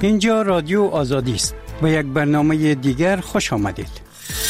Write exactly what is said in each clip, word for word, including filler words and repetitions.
اینجا رادیو آزادی است و یک برنامه دیگر خوش آمدید.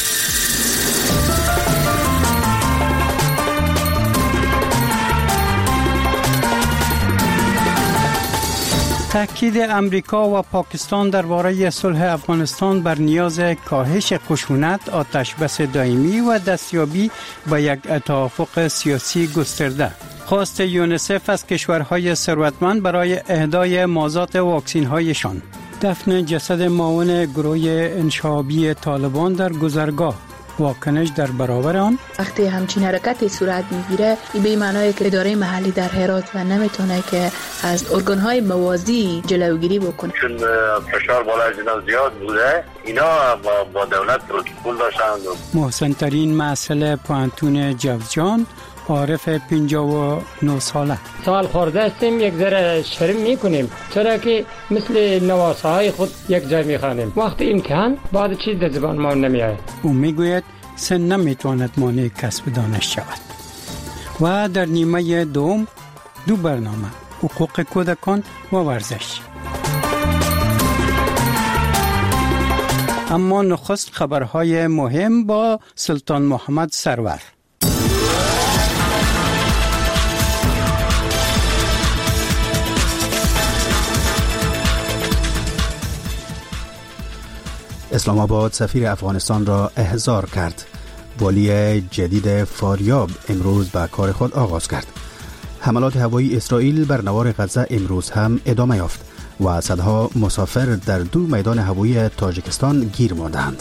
تاکید امریکا و پاکستان درباره صلح افغانستان بر نیاز کاهش خشونت، آتشبس دائمی و دستیابی به یک توافق سیاسی گسترده. خواست یونیسف از کشورهای ثروتمند برای اهدای مازاد واکسین‌هایشان. دفن جسد معاون گروه انشابی طالبان در گذرگاه. واکنش در برابر آن؟ وقتی همچین حرکتی صورت میگیره به معنای که اداره محلی در هرات و نمیتونه که از ارگان‌های موازی جلوگیری بکنه، چون فشار بالای زیاد بوده. اینا با, با دولت پروتکل داشتن. محسن ترین مسئله پوانتون جوزجان، عارف پنجاه و نه ساله. سوال خورده هستیم، یک ذره شرم میکنیم، چرا که مثل نواسه های خود یک جای میخوانیم. وقتی امتحان بعد چیز در زبان ما نمیاد. او میگوید سن نمیتواند مانع کسب دانش شود. و در نیمه دوم دو برنامه، حقوق کودکان و ورزش. اما نخست خبرهای مهم با سلطان محمد سرور. اسلام آباد سفیر افغانستان را احضار کرد. والی جدید فاریاب امروز به کار خود آغاز کرد. حملات هوایی اسرائیل بر نوار غزه امروز هم ادامه یافت و صدها مسافر در دو میدان هوایی تاجیکستان گیر ماندند.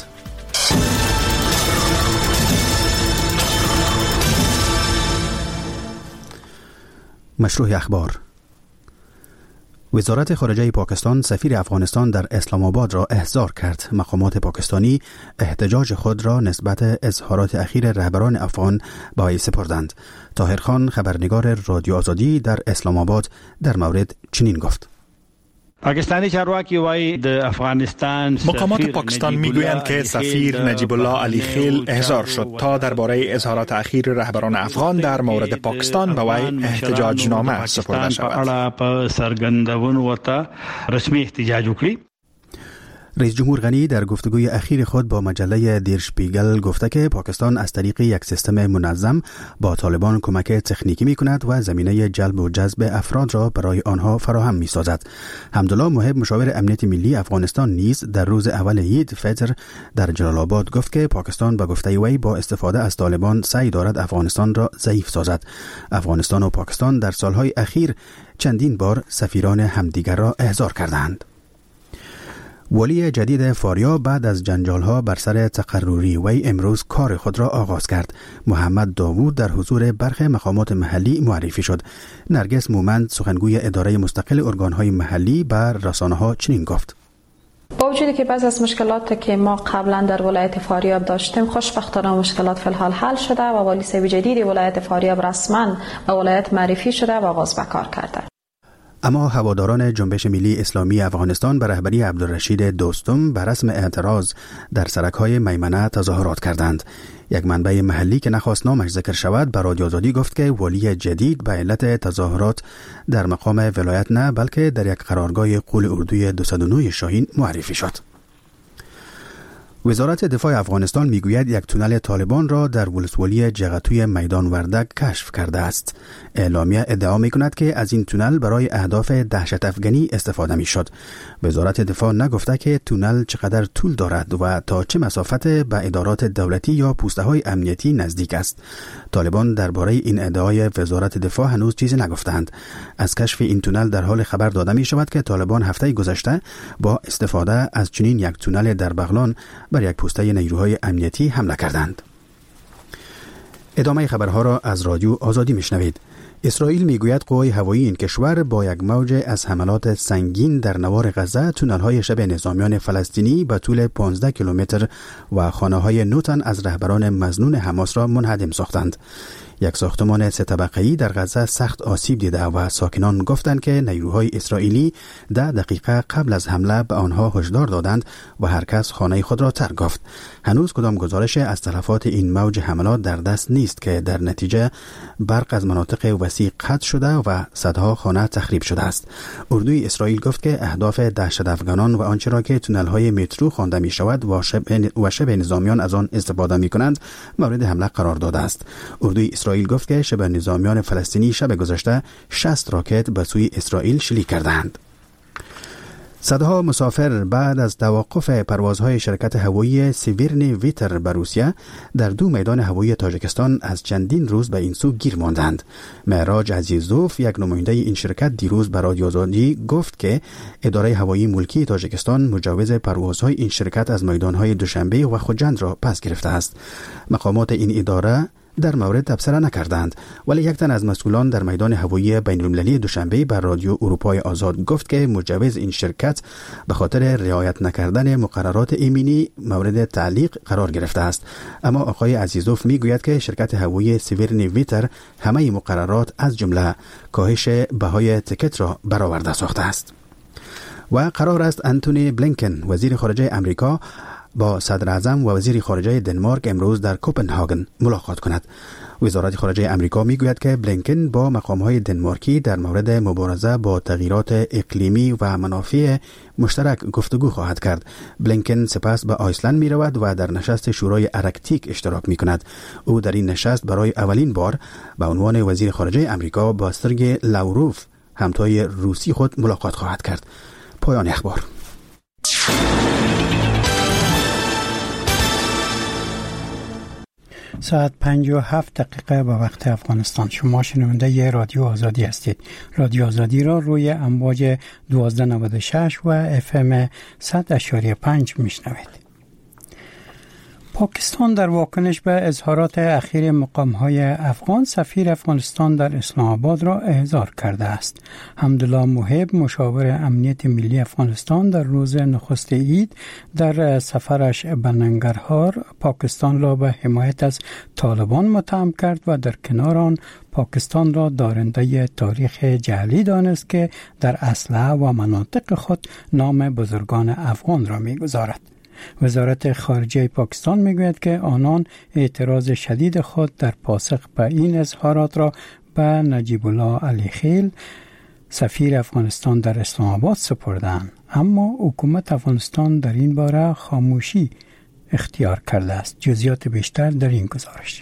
مشروع اخبار. وزارت خارجه پاکستان سفیر افغانستان در اسلام آباد را احضار کرد. مقامات پاکستانی احتجاج خود را نسبت اظهارات اخیر رهبران افغان به وی سپردند. طاهر خان خبرنگار رادیو آزادی در اسلام آباد در مورد چنین گفت: پاکستانی چارواکی وای در افغانستان مقامات پاکستان میگویند که سفیر نجیب الله علی خیل احضار شد تا درباره اظهارات اخیر رهبران افغان در مورد پاکستان به وی احتجاج نامه سپرده شود. سرګندون ورته رسمي احتجاج وکړي. رئیس جمهور غنی در گفتگوی اخیر خود با مجله دیر شپیگل گفته که پاکستان از طریق یک سیستم منظم با طالبان کمک تکنیکی می کند و زمینه جلب و جذب افراد را برای آنها فراهم می سازد. حمدالله محب مشاور امنیت ملی افغانستان نیز در روز اول عید فطر در جلال آباد گفت که پاکستان به گفته وی با استفاده از طالبان سعی دارد افغانستان را ضعیف سازد. افغانستان و پاکستان در سالهای اخیر چندین بار سفیران همدیگر را احضار کردند. والی جدید فاریاب بعد از جنجال‌ها بر سر تقرری وی امروز کار خود را آغاز کرد. محمد داوود در حضور برخی مقامات محلی معرفی شد. نرگس مومند سخنگوی اداره مستقل ارگان‌های محلی بر رسانه‌ها چنین گفت: با وجودی که بعض از مشکلات که ما قبلا در ولایت فاریاب داشتیم خوشبختانه مشکلات فی الحال حل شده و والی صاحب جدید ولایت فاریاب رسما به ولایت معرفی شده و آغاز به کار کرده. اما هواداران جنبش ملی اسلامی افغانستان به رهبری عبدالرشید دوستم به رسم اعتراض در سرک‌های میمنه تظاهرات کردند. یک منبع محلی که نخواست نامش ذکر شود به رادیو آزادی گفت که والی جدید به علت تظاهرات در مقام ولایت نه بلکه در یک قرارگاه قول اردوی دویست و نه شاهین معرفی شد. وزارت دفاع افغانستان میگوید یک تونل طالبان را در ولسوالی جغتوی میدان وردک کشف کرده است. اعلامیه ادعا میکند که از این تونل برای اهداف دهشت افغانی استفاده میشد. وزارت دفاع نگفته که تونل چقدر طول دارد و تا چه مسافت به ادارات دولتی یا پوسته های امنیتی نزدیک است. طالبان درباره این ادعای وزارت دفاع هنوز چیزی نگفتند. از کشف این تونل در حال خبر داده می شود که طالبان هفته گذشته با استفاده از چنین یک تونل در بغلان بر یک پوسته نیروهای امنیتی حمله کردند. ادامه خبرها را از رادیو آزادی میشنوید. اسرائیل میگوید قوای هوایی این کشور با یک موج از حملات سنگین در نوار غزه تونل‌های شب نظامیان فلسطینی به طول پانزده کیلومتر و خانه‌های نو تن از رهبران مظنون حماس را منهدم ساختند. یک ساختمان سه طبقه‌ای در غزه سخت آسیب دیده و ساکنان گفتند که نیروهای اسرائیلی ده دقیقه قبل از حمله به آنها هشدار دادند و هر کس خانه خود را ترک گفت. هنوز کدام گزارش از تلفات این موج حملات در دست نیست که در نتیجه برق از مناطق وسیع قطع شده و صدها خانه تخریب شده است. اردوی اسرائیل گفت که اهداف دهشت افغانان و آنچه را که تونل‌های مترو خوانده می شود و شبه و شبه نظامیان از آن استفاده می کنند مورد حمله قرار داده است. اردوی اسرائیل گفت که شبه نظامیان فلسطینی شب گذشته شصت راکت به سوی اسرائیل شلیک کردند. صدها مسافر بعد از توقف پروازهای شرکت هوایی سیویرنی ویتر به روسیه در دو میدان هوایی تاجیکستان از چندین روز به این سو گیر ماندند. معراج عزیزوف، یک نماینده این شرکت، دیروز به رادیو آزادی گفت که اداره هوایی ملکی تاجیکستان مجوز پروازهای این شرکت از میدانهای دوشنبه و خوجند را پس گرفته است. مقامات این اداره در مورد تبصره نکردند، ولی یک تن از مسئولان در میدان هوایی بین‌المللی دوشنبه بر رادیو اروپای آزاد گفت که مجوز این شرکت به خاطر رعایت نکردن مقررات ایمنی مورد تعلیق قرار گرفته است. اما آقای عزیزوف میگوید که شرکت هوایی سیویرنی ویتر همه مقررات از جمله کاهش بهای تکت را برآورده ساخته است. و قرار است انتونی بلینکن، وزیر خارجه امریکا، با صدر اعظم و وزیر خارجه دنمارک امروز در کوپنهاگن ملاقات کند. وزارت خارجه امریکا میگوید که بلینکن با مقام‌های دنمارکی در مورد مبارزه با تغییرات اقلیمی و منافع مشترک گفتگو خواهد کرد. بلینکن سپس به آیسلند می رود و در نشست شورای ارکتیک اشتراک می کند. او در این نشست برای اولین بار به عنوان وزیر خارجه امریکا با سرگئی لاوروف، همتای روسی خود، ملاقات خواهد کرد. پایان اخبار. ساعت پنج و هفت دقیقه به وقت افغانستان. شما شنونده ی رادیو آزادی هستید. رادیو آزادی را روی امواج دوازده نود و شش و اف ام صد اشاری پنج میشنوید. پاکستان در واکنش به اظهارات اخیر مقام‌های افغان، سفیر افغانستان در اسلام آباد را احضار کرده است. حمدالله محب، مشاور امنیت ملی افغانستان، در روز نخست عید در سفرش به ننگرهار پاکستان را به حمایت از طالبان متهم کرد و در کنار آن پاکستان را دارنده تاریخ جعلی دانست که در اسلحه و مناطق خود نام بزرگان افغان را می‌گذارد. وزارت خارجه پاکستان میگوید که آنان اعتراض شدید خود در پاسخ به این اظهارات را به نجیب الله علی خیل، سفیر افغانستان در اسلام آباد سپردند، اما حکومت افغانستان در این باره خاموشی اختیار کرده است. جزئیات بیشتر در این گزارش.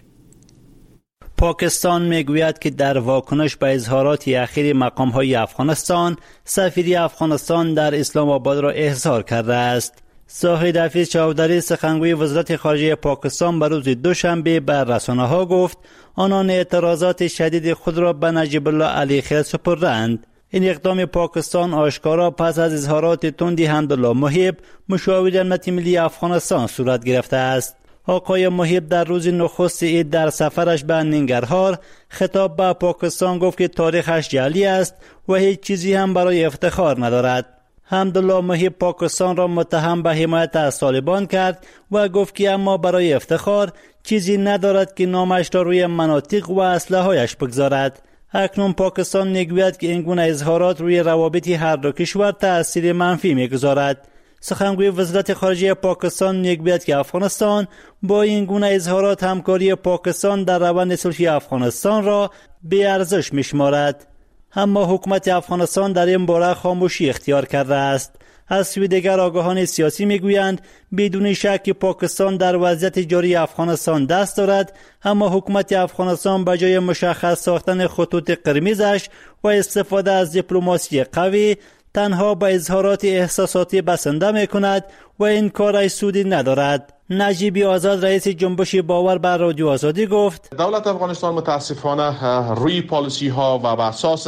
پاکستان میگوید که در واکنش به اظهارات اخیر مقام‌های افغانستان، سفیر افغانستان در اسلام آباد را احضار کرده است. زاهد حفیظ چودری، سخنگوی وزارت خارجه پاکستان، به روز دوشنبه به رسانه‌ها گفت آنان اعتراضات شدید خود را به نجیب الله علی خیل سپردند. این اقدام پاکستان آشکارا پس از اظهارات تند حمدالله محب، مشاور امنیت ملی افغانستان، صورت گرفته است. آقای محب در روز نخست عید در سفرش به ننگرهار خطاب به پاکستان گفت که تاریخش جعلی است و هیچ چیزی هم برای افتخار ندارد. حمدالله محب پاکستان را متهم به حمایت از طالبان کرد و گفت که اما برای افتخار چیزی ندارد که نامش را روی مناطق و اسلحه‌هایش بگذارد. اکنون پاکستان میگوید که این گونه اظهارات روی روابط هر دو کشور تأثیر منفی میگذارد. سخنگوی وزارت خارجه پاکستان میگوید که افغانستان با این گونه اظهارات همکاری پاکستان در روند صلحی افغانستان را بی ارزش میشمارد. اما حکومت افغانستان در این باره خاموشی اختیار کرده است. از سوی دیگر آگاهان سیاسی میگویند بدون شک پاکستان در وضعیت جاری افغانستان دست دارد، اما حکومت افغانستان به جای مشخص ساختن خطوط قرمزش و استفاده از دیپلماسی قوی، تنها به اظهارات احساساتی بسنده میکند و این کار سودی ندارد. نجیبی آزاد، رئیس جنبش باور بر رادیو آزادی، گفت دولت افغانستان متاسفانه روی پالیسی ها و بر اساس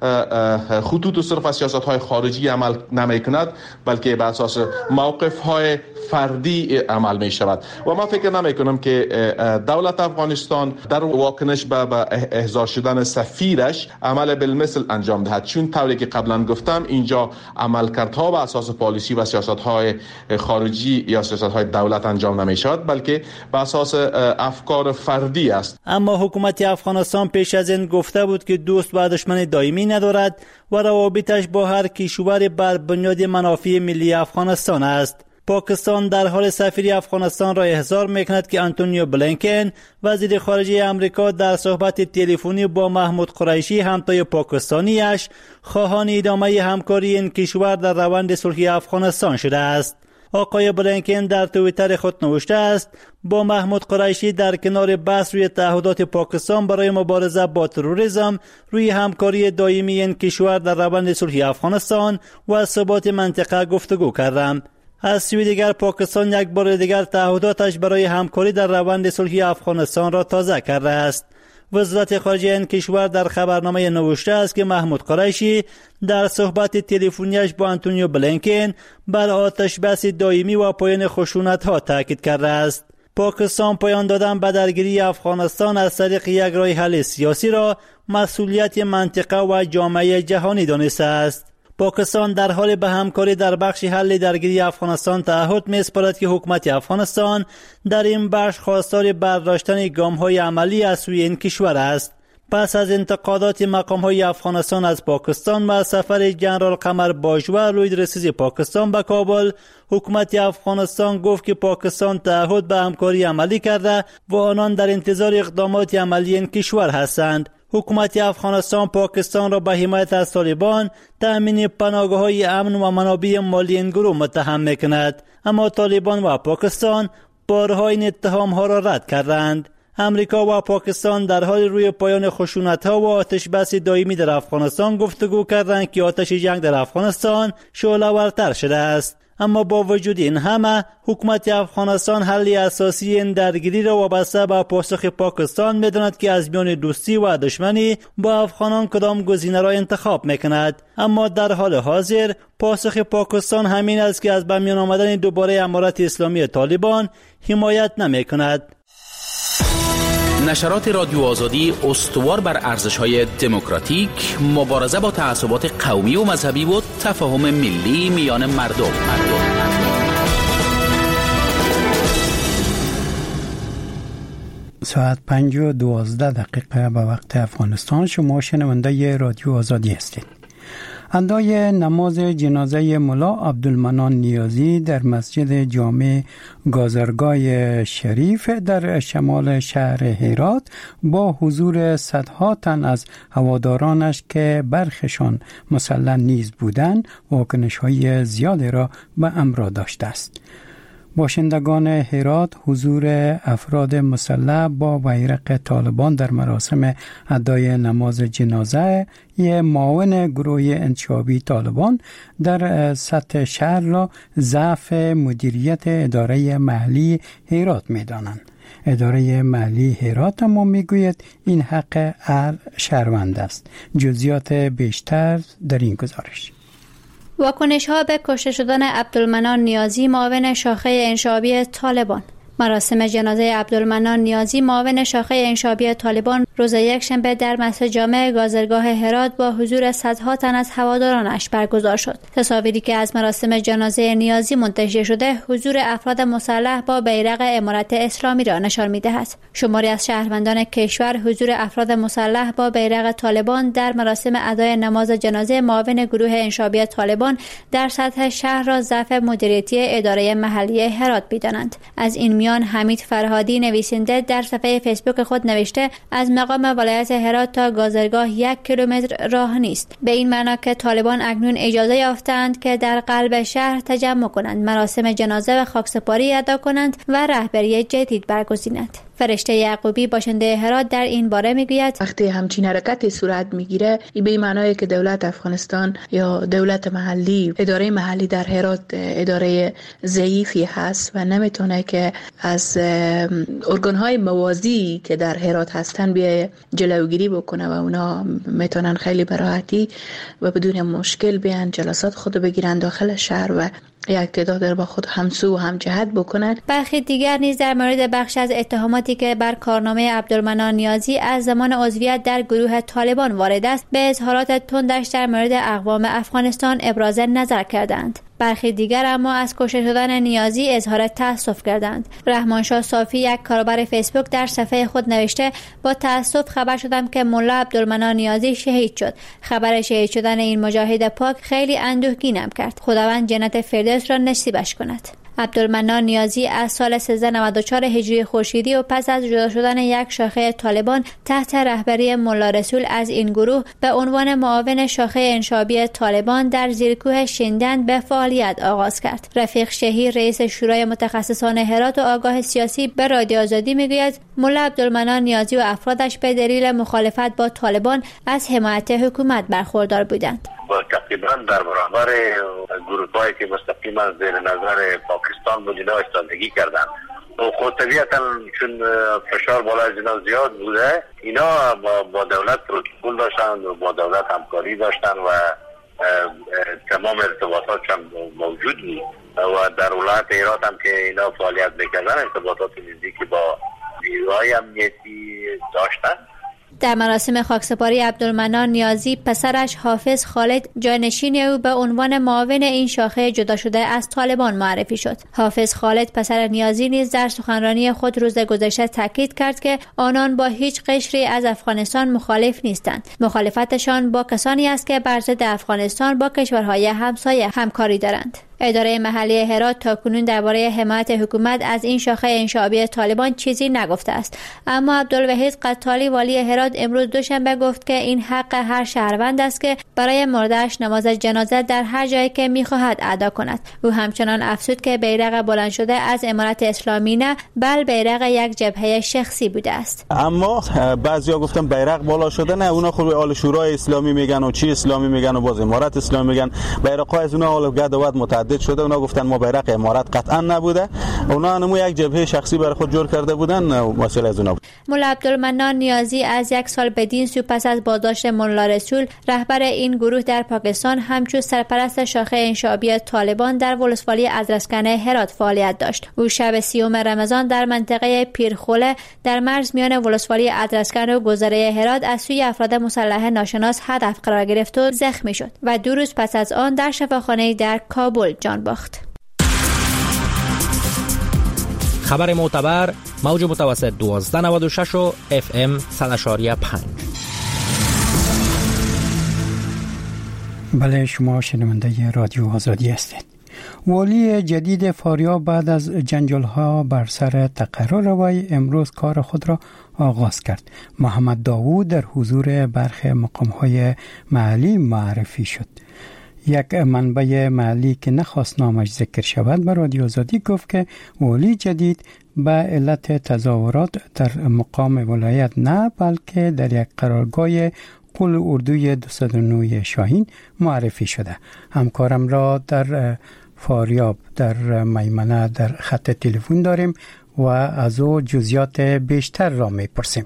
خطوط صرف از سیاست های خارجی عمل نمی کند، بلکه بر اساس موقف های فردی عمل می شود و من فکر نمی کنم که دولت افغانستان در واکنش به احضار شدن سفیرش عمل بالمثل انجام دهد، چون طوری که قبلا گفتم اینجا عملکردها بر اساس پالیسی و سیاست های خارجی یا سیاست های دولت انجام انجام نمی شود، بلکه بر اساس افکار فردی است. اما حکومت افغانستان پیش از این گفته بود که دوست و دشمن دائمی ندارد و روابطش با هر کشور بر بنیاد منافع ملی افغانستان است. پاکستان در حال سفیر افغانستان را احضار میکند که آنتونیو بلینکن وزیر خارجه امریکا در صحبت تلفنی با محمود قریشی همتای پاکستانیش خواهان ادامه همکاری این کشور در روند صلحی افغانستان شده است. آقای بلینکن در توییتر خود نوشته است با محمود قریشی در کنار بحث روی تعهدات پاکستان برای مبارزه با تروریسم روی همکاری دائمی این کشور در روند صلحی افغانستان و ثبات منطقه گفتگو کردم. از سوی دیگر پاکستان یک بار دیگر تعهداتش برای همکاری در روند صلحی افغانستان را تازه کرده است. وزارت خارجه این کشور در خبرنامه نوشته است که محمود قریشی در صحبت تلفنیش با آنتونیو بلینکن بر آتش بس دائمی و پایان خشونت‌ها تاکید کرده است. پاکستان پایان دادن به درگیری افغانستان از طریق یک راه حل سیاسی را مسئولیت منطقه و جامعه جهانی دانسته است. پاکستان در حال به همکاری در بخش حل درگیری افغانستان تعهد می‌سپارد که حکومت افغانستان در این بخش خواستار برداشتن گام‌های عملی از سوی این کشور است. پس از انتقادات مقام‌های افغانستان از پاکستان و سفر جنرال قمر باجوه لویدرسیز پاکستان به کابل، حکومت افغانستان گفت که پاکستان تعهد به همکاری عملی کرده و آنان در انتظار اقدامات عملی این کشور هستند. حکومت افغانستان پاکستان را به حمایت از طالبان تأمین پناهگاه‌های امن و منابع مالی این گروه متهم می‌کند، اما طالبان و پاکستان بارها این اتهام‌ها را رد کردند. امریکا و پاکستان در حال روی پایان خشونت‌ها و آتش بس دائمی در افغانستان گفتگو کردند که آتش جنگ در افغانستان شعله‌ورتر شده است. اما با وجود این همه حکومت افغانستان حل اساسی این درگیری را وابسته به پاسخ پاکستان می‌داند که از میان دوستی و دشمنی با افغانان کدام گزینه را انتخاب می‌کند. اما در حال حاضر پاسخ پاکستان همین است که از به میان آمدن دوباره امارت اسلامی طالبان حمایت نمی‌کند. نشرات رادیو آزادی استوار بر ارزش‌های دموکراتیک، مبارزه با تعصبات قومی و مذهبی و تفاهم ملی میان مردم. مردم. ساعت پنج و دوازده دقیقه به وقت افغانستان. شما شنونده رادیو آزادی هستید. ادای نماز جنازه ملا عبدالمنان نیازی در مسجد جامع گازرگاه شریف در شمال شهر هرات با حضور صدها تن از هوادارانش که برخشان مسلح نیز بودند واکنش‌های زیادی را به همراه داشته است. باشندگان هرات حضور افراد مسلح با بیرق طالبان در مراسم ادای نماز جنازه یه معاون گروه انتشابی طالبان در سطح شهر را ضعف مدیریت اداره محلی هرات می دانند. اداره محلی هرات اما می گوید این حق هر شهروند است. جزئیات بیشتر در این گزارش. واکنش ها به کشته شدن عبدالمنان نیازی معاون شاخه انشابی طالبان. مراسم جنازه عبدالمنان نیازی معاون شاخه انشابی طالبان روز یکشنبه در مسجد جامع گازرگاه هرات با حضور صدها تن از هوادارانش برگزار شد. تصاویری که از مراسم جنازه نیازی منتشر شده حضور افراد مسلح با بیرق امارت اسلامی را نشان می‌دهد. شماری از شهروندان کشور حضور افراد مسلح با بیرق طالبان در مراسم ادای نماز جنازه معاون گروه انشابی طالبان در سطح شهر را ضعف مدیریتی اداره محلی هرات می‌دانند. از این میان حمید فرهادی نویسنده در صفحه فیسبوک خود نوشته از مقام ولایت هرات تا گازرگاه یک کیلومتر راه نیست. به این معنا که طالبان اکنون اجازه یافتند که در قلب شهر تجمع کنند، مراسم جنازه و خاکسپاری ادا کنند و رهبری جدید برگزینند. فرشته یعقوبی باشنده هرات در این باره میگوید وقتی همچین حرکتی صورت میگیره این به معنای که دولت افغانستان یا دولت محلی، اداره محلی در هرات اداره ضعیفی هست و نمیتونه که از ارگان‌های موازی که در هرات هستن بیای جلوگیری بکنه و اونا میتونن خیلی براحتی و بدون مشکل بیان جلسات خود بگیرن داخل شهر و یک تعداد با خود همسو و هم جهت بکنند. برخی دیگر نیز در مورد بخش از اتهاماتی که بر کارنامه عبدالمنان نیازی از زمان عضویت در گروه طالبان وارد است به اظهارات تندش در مورد اقوام افغانستان ابراز نظر کردند. برخی دیگر اما از کشته شدن نیازی اظهار تأسف کردند. رحمانشاه صافی، یک کاربر فیسبوک، در صفحه خود نوشته: با تأسف خبر شدم که ملا عبدالمنان نیازی شهید شد. خبر شهید شدن این مجاهد پاک خیلی اندوهگینم کرد. خداوند جنت فردوس را نصیبش کند. عبدالمنان نیازی از سال سیزده نود و چهار هجری خورشیدی و پس از جدا شدن یک شاخه طالبان تحت رهبری ملا رسول از این گروه به عنوان معاون شاخه انشابی طالبان در زیرکوه شیندند به فعالیت آغاز کرد. رفیق شهیر، رئیس شورای متخصصان هرات و آگاه سیاسی، به رادیو آزادی میگوید ملا عبدالمنان نیازی و افرادش به دلیل مخالفت با طالبان از حمایت حکومت برخوردار بودند. تقریبا در برابر گروه‌هایی که مستقیما زیر نظر پاکستان بود اینا ایستادگی کردن و خود طبیعتا چون فشار بالای اینا زیاد بوده اینا با, با دولت پروتکل داشتن و با دولت همکاری داشتن و تمام ارتباطات هم موجود بود و در ولایت هرات هم که اینا فعالیت میکردن ارتباطات نزدیکی با نیروهای امنیتی داشتن. در مراسم خاکسپاری عبدالمنان نیازی پسرش حافظ خالد جانشین او به عنوان معاون این شاخه جدا شده از طالبان معرفی شد. حافظ خالد پسر نیازی نیز در سخنرانی خود روز گذشته تاکید کرد که آنان با هیچ قشری از افغانستان مخالف نیستند. مخالفتشان با کسانی است که بر ضد افغانستان با کشورهای همسایه همکاری دارند. اداره محلی هرات تاکنون درباره حمایت حکومت از این شاخه انشابی طالبان چیزی نگفته است، اما عبدالوحید قطالی والی هرات امروز دوشنبه گفت که این حق هر شهروند است که برای مرده‌اش نماز جنازه در هر جایی که می‌خواهد ادا کند. او همچنان افزود که بیرق بلند شده از امارت اسلامی نه، بل بیرق یک جبهه شخصی بوده است. اما بعضیا گفتن بیرق بالا شده، نه، اونا خود آل شورای اسلامی میگن و چی اسلامی میگن و باز امارت اسلامی میگن. بیرق‌ها از اونا حالا گد و ود متعدد شده. اونا گفتن ما بیرق امارت قطعا نبوده، اونا همون یک جبهه شخصی برای خود جور کرده بودن، مسئله از اونا بود. ملا عبدالمنان نیازی از یک سال بدین سو پس از بازداشت ملا رسول رهبر این گروه در پاکستان همچون سرپرست شاخه انشابی طالبان در ولسوالی ادرسکن هرات فعالیت داشت. او شب سیوم رمضان در منطقه پیرخوله در مرز میان ولسوالی ادرسکن و گذره هرات از سوی افراد مسلح ناشناس هدف قرار گرفت و زخمی شد و دو روز پس از آن در شفاخانه در کابل جان باخت. خبر معتبر، موج متوسط دوازده نود و شش و اف ام صد و شش و پنج. بله، شما شنونده رادیو آزادی هستید. والی جدید فاریاب بعد از جنجال‌ها بر سر تقرر وی امروز کار خود را آغاز کرد. محمد داوود در حضور برخی مقام‌های محلی معرفی شد. یک منبع محلی که نخواست نامش ذکر شود به رادیو آزادی گفت که والی جدید به علت تظاهرات در مقام ولایت نه بلکه در یک قرارگاه قول اردوی دویست و نه شاهین معرفی شده. همکارم را در فاریاب در میمنه در خط تلفن داریم و از او جزئیات بیشتر را میپرسیم.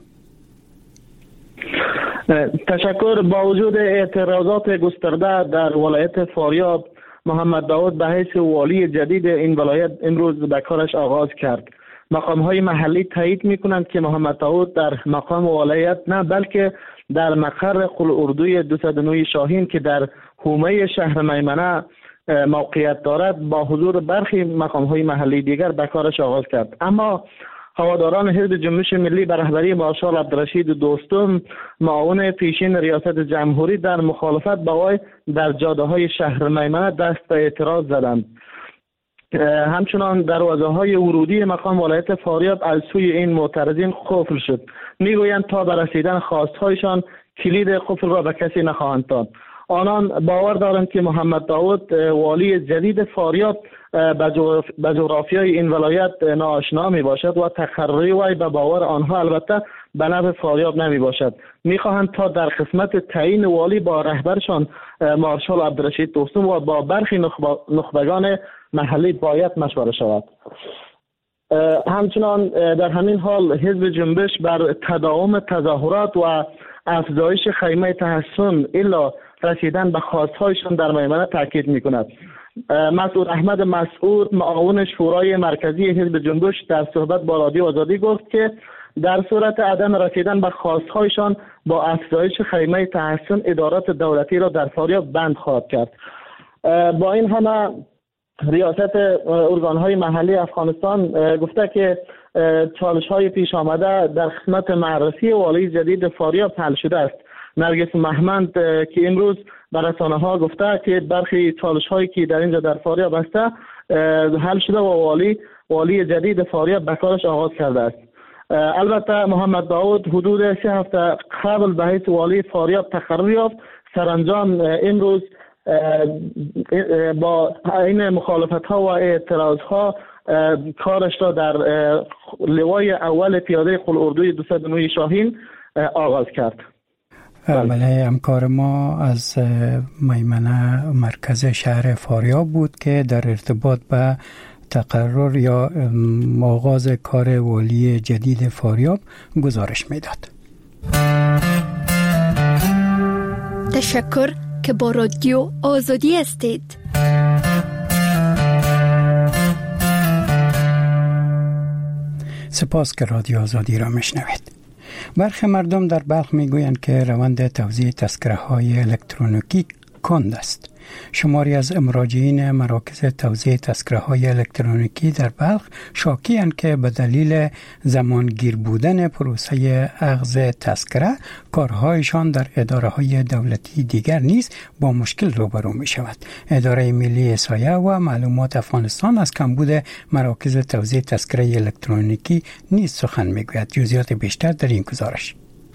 تشکر. با وجود اعتراضات گسترده در ولایت فاریاب، محمد داوود به حیث والی جدید این ولایت امروز به کارش آغاز کرد. مقام‌های محلی تایید می‌کنند که محمد داوود در مقام ولایت نه بلکه در مقر قول اردوی دویست و نه شاهین که در حومه شهر میمنه موقعیت دارد با حضور برخی مقام‌های محلی دیگر به کارش آغاز کرد. اما هواداران حزب جنبش ملی به رهبری مارشال عبدالرشید دوستم، معاون پیشین ریاست جمهوری، در مخالفت با وی در جاده‌های شهر میمنه دست به اعتراض زدند. همچنان دروازه‌های ورودی مقام ولایت فاریاب از سوی این معترضین قفل شد. میگویند تا به رسیدن خواست‌هایشان کلید قفل را به کسی نخواهند داد. آنان باور دارند که محمد داوود والی جدید فاریاب به جغرافیای این ولایت ناآشنا می باشد و تقرری وی به باور آنها البته به نفع فاریاب نمی باشد. می خواهند تا در قسمت تعیین والی با رهبرشان مارشال عبدالرشید دوستم و با برخی نخبگان محلی باید مشوره شود. همچنان در همین حال حزب جنبش بر تداوم تظاهرات و افزایش خیمه تحسن الا رسیدن به خواستهایشان در میمنه تاکید می کند. مسعود احمد مسعود، معاون شورای مرکزی حزب جنبش، در صحبت با رادیو آزادی گفت که در صورت عدم رسیدن به خواستهایشان با افزایش خیمه تحسن ادارات دولتی را در فاریاب بند خواهد کرد. با این همه ریاست ارگان‌های محلی افغانستان گفته که چالش‌های پیش آمده در خدمت معرفی والی جدید فاریاب حل شده است. نرگس محمد که امروز به رسانه‌ها گفته که برخی چالش‌هایی که در اینجا در فاریاب است حل شده و والی والی جدید فاریاب به کارش آغاز کرده است. البته محمد داود حدود سه هفته قبل به حیث والی فاریاب تقرر یافت، سرانجام امروز با این مخالفت‌ها و اعتراض‌ها کارش را در لوای اول پیاده قلعه‌اردوی دویست و نه شاهین آغاز کرد. بله، همکار ما از میمنه مرکز شهر فاریاب بود که در ارتباط به تقرر یا آغاز کار والی جدید فاریاب گزارش میداد. تشکر که با رادیو آزادی هستید. سپاس که رادیو آزادی را میشنوید. برخی مردم در بلخ میگویند که روند توزیع تذکره های الکترونیکی کند است. شماری از مراجعین مراکز توزیع تذکره های الکترونیکی در بلخ شاکی‌اند که به دلیل زمانگیر بودن پروسه اخذ تذکره کارهایشان در اداره های دولتی دیگر نیز با مشکل روبرو می شود. اداره ملی احصایه و معلومات افغانستان از کمبود مراکز توزیع تذکره الکترونیکی نیز سخن می گوید. جزئیات بیشتر در این گزارش.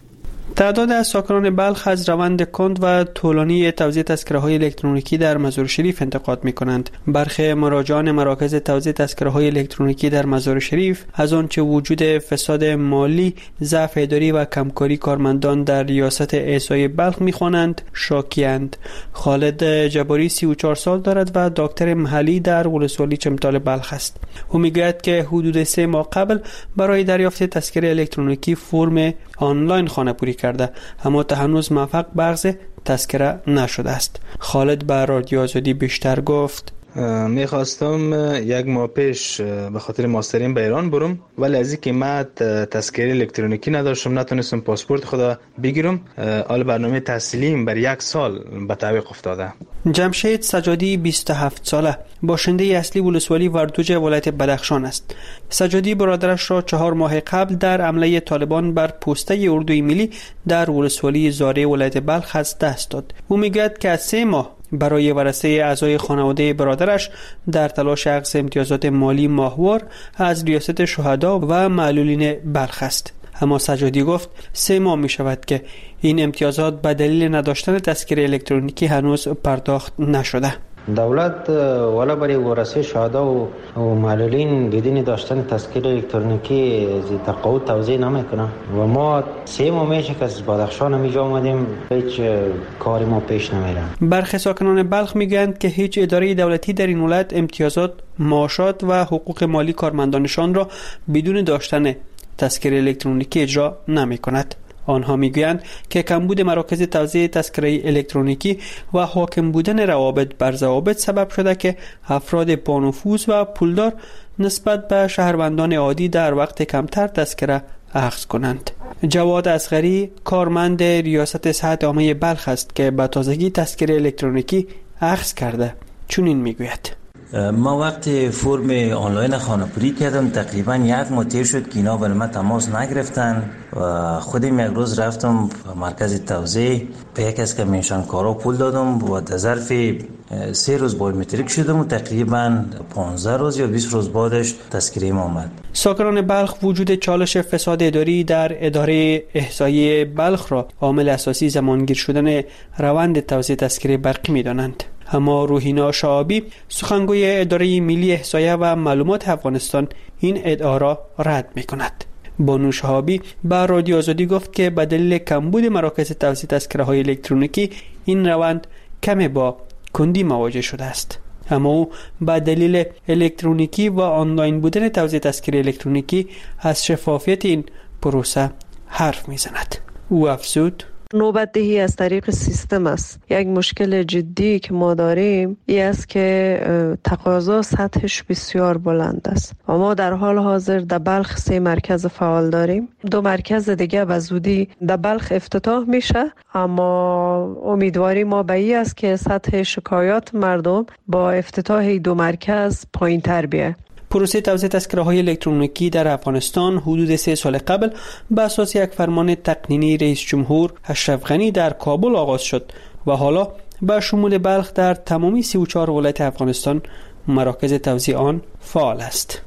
تعداد از ساکنان بلخ از روند کند و طولانی توزیع تذکره‌های الکترونیکی در مزار شریف انتقاد می‌کنند. برخی مراجعان مراکز توزیع تذکره‌های الکترونیکی در مزار شریف از آنچه وجود فساد مالی، ضعف اداری و کمکاری کارمندان در ریاست احصای بلخ می‌خوانند شاکی‌اند. خالد جباری سی و چهار سال دارد و دکتر محلی در ولسوالی چمتال بلخ است. او می‌گوید که حدود سه ماه قبل برای دریافت تذکره الکترونیکی فرم آنلاین خانه‌پوری کرده، اما تا هنوز موفق به اخذ تذکره نشده است. خالد به رادیو آزادی بیشتر گفت: میخواستم یک ماه پیش به خاطر ماسترین به ایران برم، ولی از اینکه من تذکره الکترونیکی نداشتم نتونستم پاسپورت خدا بگیرم. حال برنامه تحصیلیم بر یک سال به تعویق افتاده. جمشید سجادی بیست و هفت ساله باشنده اصلی ولسوالی وردوج ولایت بدخشان است. سجادی برادرش را چهار ماه قبل در حمله طالبان بر پوسته اردوی ملی در ولسوالی زاره ولایت بلخ از دست داد. او میگوید که از سه ماه برای ورثه اعضای خانواده برادرش در تلاش اخذ امتیازات مالی ماهوار از ریاست شهدا و معلولین بلخ است. اما سجادی گفت سه ماه می شود که این امتیازات به دلیل نداشتن تذکره الکترونیکی هنوز پرداخت نشده. دولت والا برای ورثه شهدا و, و معلولین بدون داشتن تذکره الکترونیکی تقاعد توزیع نمیکنه و ما سه ماه میشه که از بدخشان همیجا آمدیم، هیچ کاری ما پیش نمیره. برخی ساکنان بلخ میگویند که هیچ اداره دولتی در این ولایت امتیازات، معاشات و حقوق مالی کارمندانشان را بدون داشتن تذکره الکترونیکی اجرا نمی کند. آنها میگویند که کمبود مراکز توزیع تذکره الکترونیکی و حاکم بودن روابط بر ضوابط سبب شده که افراد با نفوذ و پولدار نسبت به شهروندان عادی در وقت کمتر تذکره اخذ کنند. جواد اصغری کارمند ریاست صحت عامه بلخ است که به تازگی تذکره الکترونیکی اخذ کرده. چنین میگوید: ما وقتی فرم آنلاین خانه‌پوری کردم تقریبا یک ماه تیر شد که اینا به من تماس نگرفتن و خودم یک روز رفتم مرکز توزیع به یک از کمیشنکارا پول دادم و در ظرف سه روز بایومتریک شدم و تقریبا پانزده روز یا بیست روز بعدش تذکره‌ام آمد. ساکنان بلخ وجود چالش فساد اداری در اداره احصایی بلخ را عامل اساسی زمانگیر شدن روند توزیع تذکره برقی می‌دانند. اما روحینا شعابی سخنگوی اداره ملی احصایه و معلومات افغانستان این ادعا را رد می‌کند. بانو شعابی به رادیو آزادی گفت که به دلیل کمبود مراکز توزیع تذکره‌های الکترونیکی این روند کم با کندی مواجه شده است. اما او به دلیل الکترونیکی و آنلاین بودن توزیع تذکره الکترونیکی از شفافیت این پروسه حرف می‌زند. او افزود: نوبت دهی از طریق سیستم است. یک مشکل جدی که ما داریم این است که تقاضا سطحش بسیار بلند است و ما در حال حاضر در بلخ سه مرکز فعال داریم. دو مرکز دیگه به زودی در بلخ افتتاح میشه، اما امیدواری ما به این است که سطح شکایات مردم با افتتاح دو مرکز پایین تر بیه. پروسه توزیع تذکره‌های الکترونیکی در افغانستان حدود سه سال قبل به اساس یک فرمان تقنینی رئیس جمهور اشرف غنی در کابل آغاز شد و حالا با شمول بلخ در تمامی سی و چهار ولایت افغانستان مراکز توزیع آن فعال است.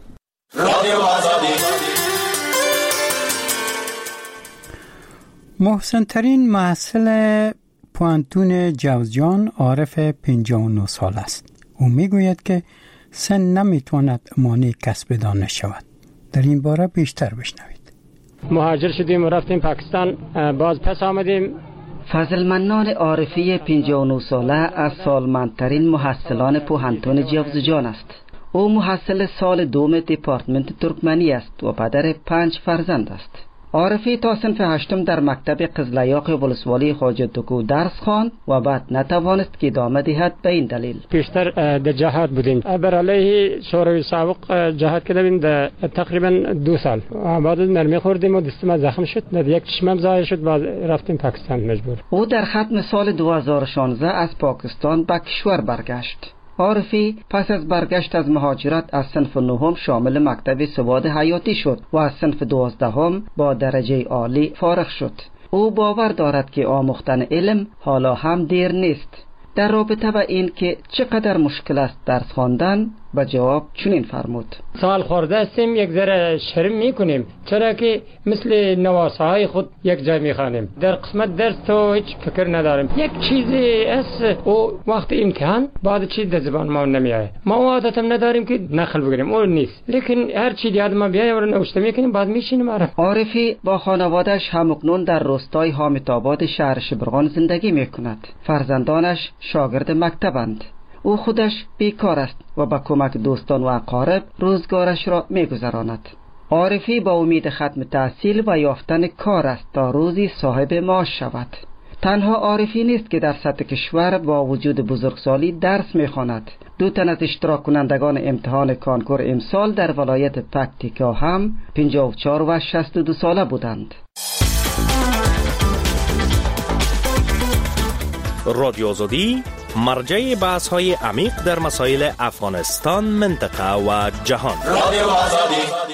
محسن ترین محصل پوانتون جوزجان عارف پنجاه و نه سال است. او میگوید که سن نمیتواند مانع کسب دانش شود. در این باره بیشتر بشنوید. مهاجر شدیم و رفتیم پاکستان، باز پس آمدیم. فضل منان عارفی پنجاه و نه ساله از سالمندترین محصلان پوهنتون جوزجان است. او محصل سال دوم دپارتمنت ترکمنی است و پدر پنج فرزند است. عارفی تا صنف هشتم در مکتب قزلیاق ولسوالی خواجه دکو درس خواند و بعد نتوانست که ادامه دهد به این دلیل. بیشتر در جهاد بودیم، بر علیه شوروی سابق جهاد کردیم در تقریبا دو سال. بعد نرمی خوردیم و دستم زخم شد، در یک چشمم ضایع شد، بعد رفتیم پاکستان مجبور. او در ختم سال دو هزار و شانزده از پاکستان به کشور برگشت. عارفی پس از برگشت از مهاجرت از صنف نهم شامل مکتب سواد حیاتی شد و از صنف دوازدهم با درجه عالی فارغ شد. او باور دارد که آموختن علم حالا هم دیر نیست. در رابطه با این که چقدر مشکل است درس خواندن و جواب چنین فرمود: سوال خورده هستیم، یک ذره شرم میکنیم، چرا که مثل نواسای خود یک جای میخوانیم. در قسمت درس تو هیچ فکر نداریم. یک چیزی است او وقت امتحان بعد چیز در زبان ما نمیاد. ما عادت هم نداریم که نقل بگیریم، اون نیست. لیکن هر چیزی یاد ما بیاد و نوشته میکنیم بعد میشینیم. آره. عارفی با خانواده‌اش همکنون در روستای حامدآباد شهر شبرغان زندگی میکند. فرزندانش شاگرد مکتبند. او خودش بیکار است و با کمک دوستان و اقارب روزگارش را می‌گذراند. عارفی با امید ختم تحصیل و یافتن کار است تا روزی صاحب معاش شود. تنها عارفی نیست که در سطح کشور با وجود بزرگسالی درس می‌خواند. دو تن از اشتراک کنندگان امتحان کانکور امسال در ولایت پکتیکا هم پنجاه و چهار و شصت و دو ساله بودند. رادیو آزادی مرجع بحث های عمیق در مسائل افغانستان، منطقه و جهان. رادیو آزادی.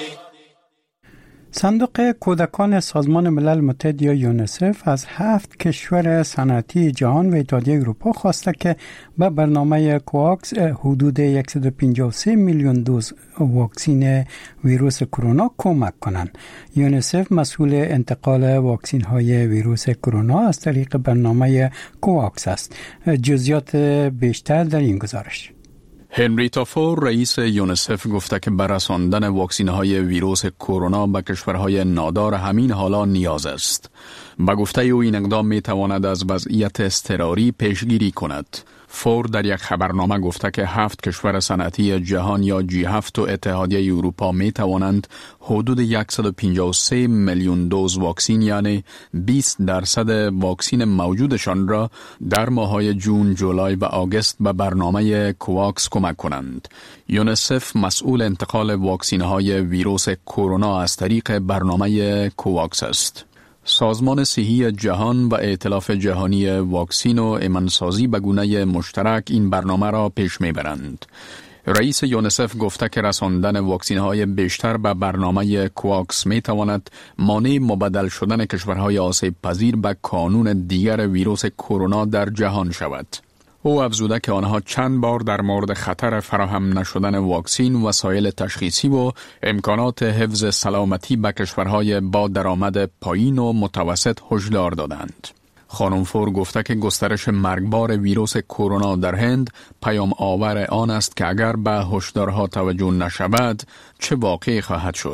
صندوق کودکان سازمان ملل متحد یا یونیسف از هفت کشور صنعتی جهان و اتحادیه اروپا خواسته که به برنامه کواکس حدود صد و پنجاه و سه میلیون دوز واکسین ویروس کرونا کمک کنند. یونیسف مسئول انتقال واکسین های ویروس کرونا از طریق برنامه کواکس است. جزئیات بیشتر در این گزارش. هنریتا فور رئیس یونیسف گفته که برساندن واکسین‌های ویروس کرونا به کشورهای نادار همین حالا نیاز است. با گفته او این اقدام می‌تواند از وضعیت اضطراری پیشگیری کند. فور در یک خبرنامه گفته که هفت کشور صنعتی جهان یا جی هفت و اتحادیه اروپا می توانند حدود صد و پنجاه و سه میلیون دوز واکسین یعنی بیست درصد واکسین موجودشان را در ماه‌های جون، جولای و آگوست به برنامه کواکس کمک کنند. یونیسف مسئول انتقال واکسین‌های ویروس کرونا از طریق برنامه کواکس است. سازمان صحی جهان و ائتلاف جهانی واکسین و ایمنسازی به گونه مشترک این برنامه را پیش میبرند. رئیس یونیسف گفته که رساندن واکسین‌های بیشتر به برنامه کواکس میتواند مانع مبدل شدن کشورهای آسیب پذیر به کانون دیگر ویروس کرونا در جهان شود. او افزوده که آنها چند بار در مورد خطر فراهم نشدن واکسین، وسایل تشخیصی و امکانات حفظ سلامتی به کشورهای با درآمد پایین و متوسط هشدار دادند. خانم فور گفته که گسترش مرگبار ویروس کرونا در هند پیام آور آن است که اگر به هشدارها توجه نشود چه واقعی خواهد شد.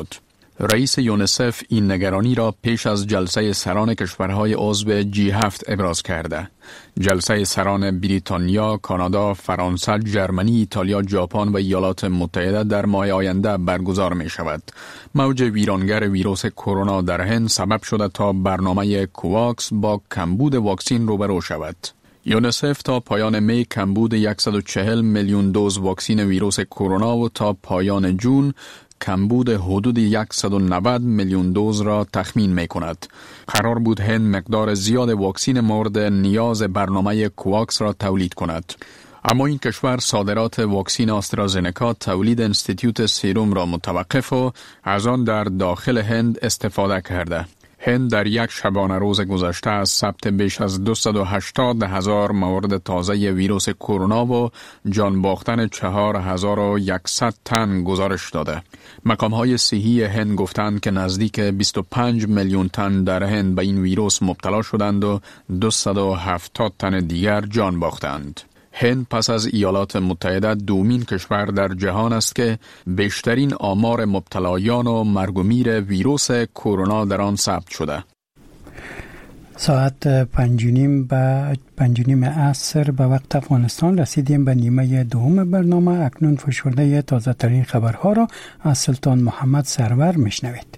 رئیس یونسف این نگرانی را پیش از جلسه سران کشورهای عضو جی هفت ابراز کرده. جلسه سران بریتانیا، کانادا، فرانسه، ژرمنی، ایتالیا، ژاپن و ایالات متحده در ماه آینده برگزار می شود. موج ویرانگر ویروس کرونا در هند سبب شده تا برنامه کوواکس با کمبود واکسین روبرو شود. یونسف تا پایان می کمبود صد و چهل میلیون دوز واکسین ویروس کرونا و تا پایان جون کمبود حدود صد و نود میلیون دوز را تخمین می کند. قرار بود هند مقدار زیاد واکسین مورد نیاز برنامه کوواکس را تولید کند. اما این کشور صادرات واکسین آسترازنکا تولید انستیتیوت سیروم را متوقف و از آن در داخل هند استفاده کرده. هند در یک شبانه روز گذشته از ثبت بیش از دویست و هشتاد هزار مورد تازه ویروس کرونا و جان باختن چهار هزار و صد تن گزارش داده. مقام‌های صحی هند گفتند که نزدیک بیست و پنج میلیون تن در هند به این ویروس مبتلا شدند و دویست و هفتاد تن دیگر جان باختند. هند پس از ایالات متحده دومین کشور در جهان است که بیشترین آمار مبتلایان و مرگ و میر ویروس کرونا در آن ثبت شده. ساعت پنج و نیم به پنج و نیم عصر به وقت افغانستان رسیدیم به نیمه دوم برنامه. اکنون فشرده تازه ترین خبرها را از سلطان محمد سرور میشنوید.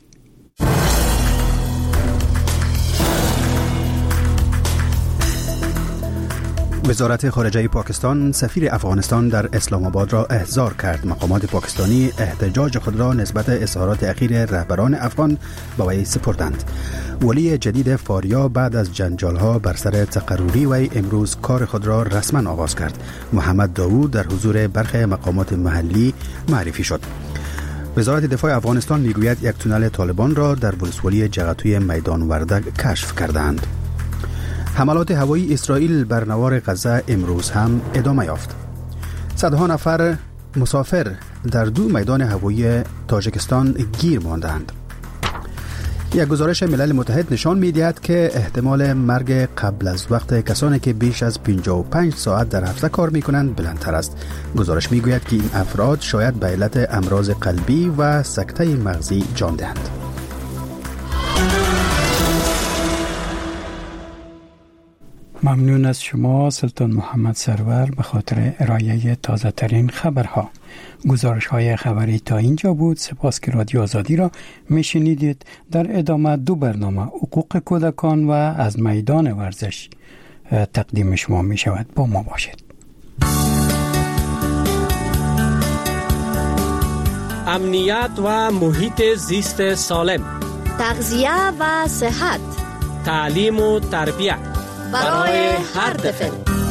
وزارت خارجه پاکستان سفیر افغانستان در اسلام آباد را احضار کرد. مقامات پاکستانی احتجاج خود را نسبت اظهارات اخیر رهبران افغان به وی سپردند. ولی جدید فاریا بعد از جنجال‌ها بر سر تقرری وی امروز کار خود را رسما آغاز کرد. محمد داوود در حضور برخی مقامات محلی معرفی شد. وزارت دفاع افغانستان میگوید یک تونل طالبان را در ولسوالی جغتوی میدان وردک کشف کردند. حملات هوایی اسرائیل بر نوار غزه امروز هم ادامه یافت. صدها نفر مسافر در دو میدان هوایی تاجیکستان گیر ماندند. یک گزارش ملل متحد نشان می‌دهد که احتمال مرگ قبل از وقت کسانی که بیش از پنجاه و پنج ساعت در هفته کار می‌کنند بلندتر است. گزارش می‌گوید که این افراد شاید به علت امراض قلبی و سکته مغزی جان دهند. ممنون از شما سلطان محمد سرور به خاطر ارائه تازه ترین خبرها. گزارش های خبری تا اینجا بود. سپاس که رادیو آزادی را میشنیدید. در ادامه دو برنامه حقوق کودکان و از میدان ورزش تقدیم شما می شود. با ما باشید. امنیت و محیط زیست سالم، تغذیه و صحت، تعلیم و تربیت برای هر طفل.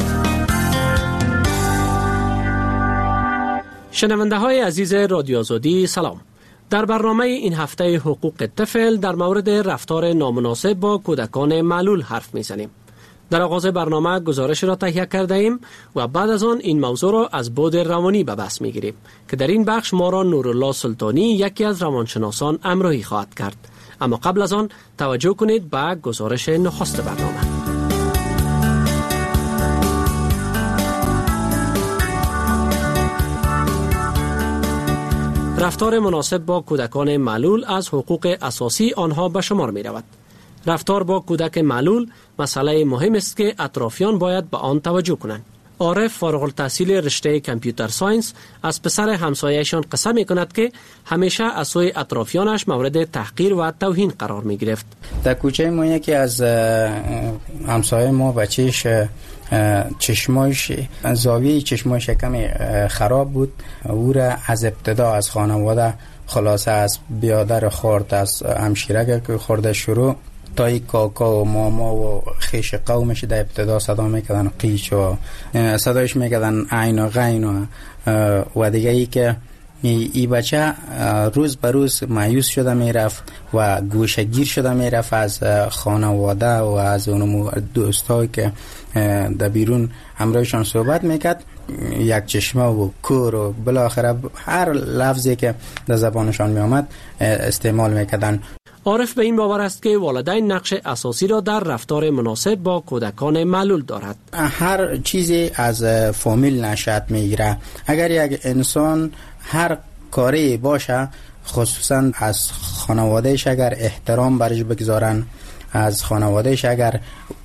شنونده های عزیز رادیو آزادی سلام. در برنامه این هفته حقوق طفل در مورد رفتار نامناسب با کودکان معلول حرف میزنیم. در آغاز برنامه گزارش را تهیه کرده ایم و بعد از آن این موضوع را از بعد روانی به بحث میگیریم که در این بخش ما را نورالله سلطانی یکی از روانشناسان همراهی خواهد کرد. اما قبل از آن توجه کنید به گزارش نخست برنامه. رفتار مناسب با کودکان معلول از حقوق اساسی آنها به شمار می رود. رفتار با کودک معلول مسئله مهم است که اطرافیان باید به آن توجه کنند. عارف فارغ التحصیل رشته کامپیوتر ساینس از پسر همسایه‌شان قصه می کند که همیشه از سوی اطرافیانش مورد تحقیر و توهین قرار می گرفت. در کوچه ما یکی از همسایه ما بچهش چشمایش زاویه چشمایش کمی خراب بود. او را از ابتدا از خانواده خلاصه از بیادر خورد، از همشیره که خورده شروع تا ای کاکا و ماما و خیش قومش در ابتدا صدا میکردن قیچ و صدایش میکردن عین و غین و و دیگه ای که ای بچه روز به روز مایوس شده میرفت و گوشه گیر شده میرفت از خانواده و از اون دوستایی که در بیرون همراهشان صحبت میکرد. یک چشمه و کور و بالاخره هر لفظی که در زبانشان میامد استعمال میکردن. عارف به این باور است که والدین نقش اساسی را در رفتار مناسب با کودکان معلول دارد. هر چیزی از فامیل نشأت میگیره. اگر یک انسان هر کاری باشه خصوصا از خانوادهش اگر احترام برش بگذارن، از خانوادهش اگر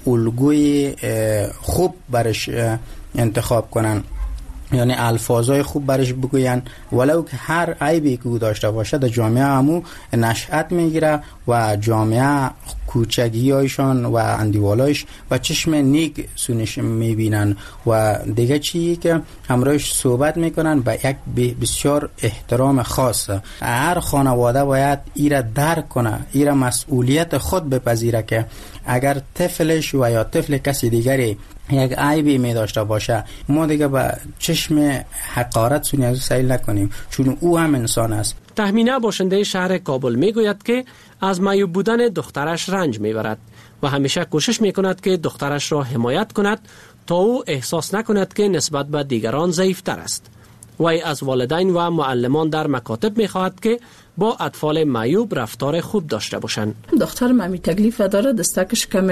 الگوی خوب برش انتخاب کنن، یعنی الفاظای خوب برش بگوین، ولو که هر عیبی که او داشته باشه در جامعه همو نشأت میگیره و جامعه کوچگیایشان و اندیوالایش و چشم نیک سونش میبینن و دیگه چیزی که همراهش صحبت میکنن با یک بسیار احترام خاص. هر خانواده باید ایره درک کنه، ایره مسئولیت خود بپذیره که اگر طفلش و یا طفل کسی دیگری یک عیبی می داشته باشه، ما دیگه با چشم حقارت سونی از سیل نکنیم، چون او هم انسان است. تهمینه باشنده شهر کابل می گوید که از معیوب بودن دخترش رنج می برد و همیشه کوشش می کند که دخترش را حمایت کند تا او احساس نکند که نسبت به دیگران ضعیفتر است. وی از والدین و معلمان در مکاتب می خواهد که با اطفال معیوب رفتار خوب داشته باشند. دخترم همی تکلیف داره، دستکش کم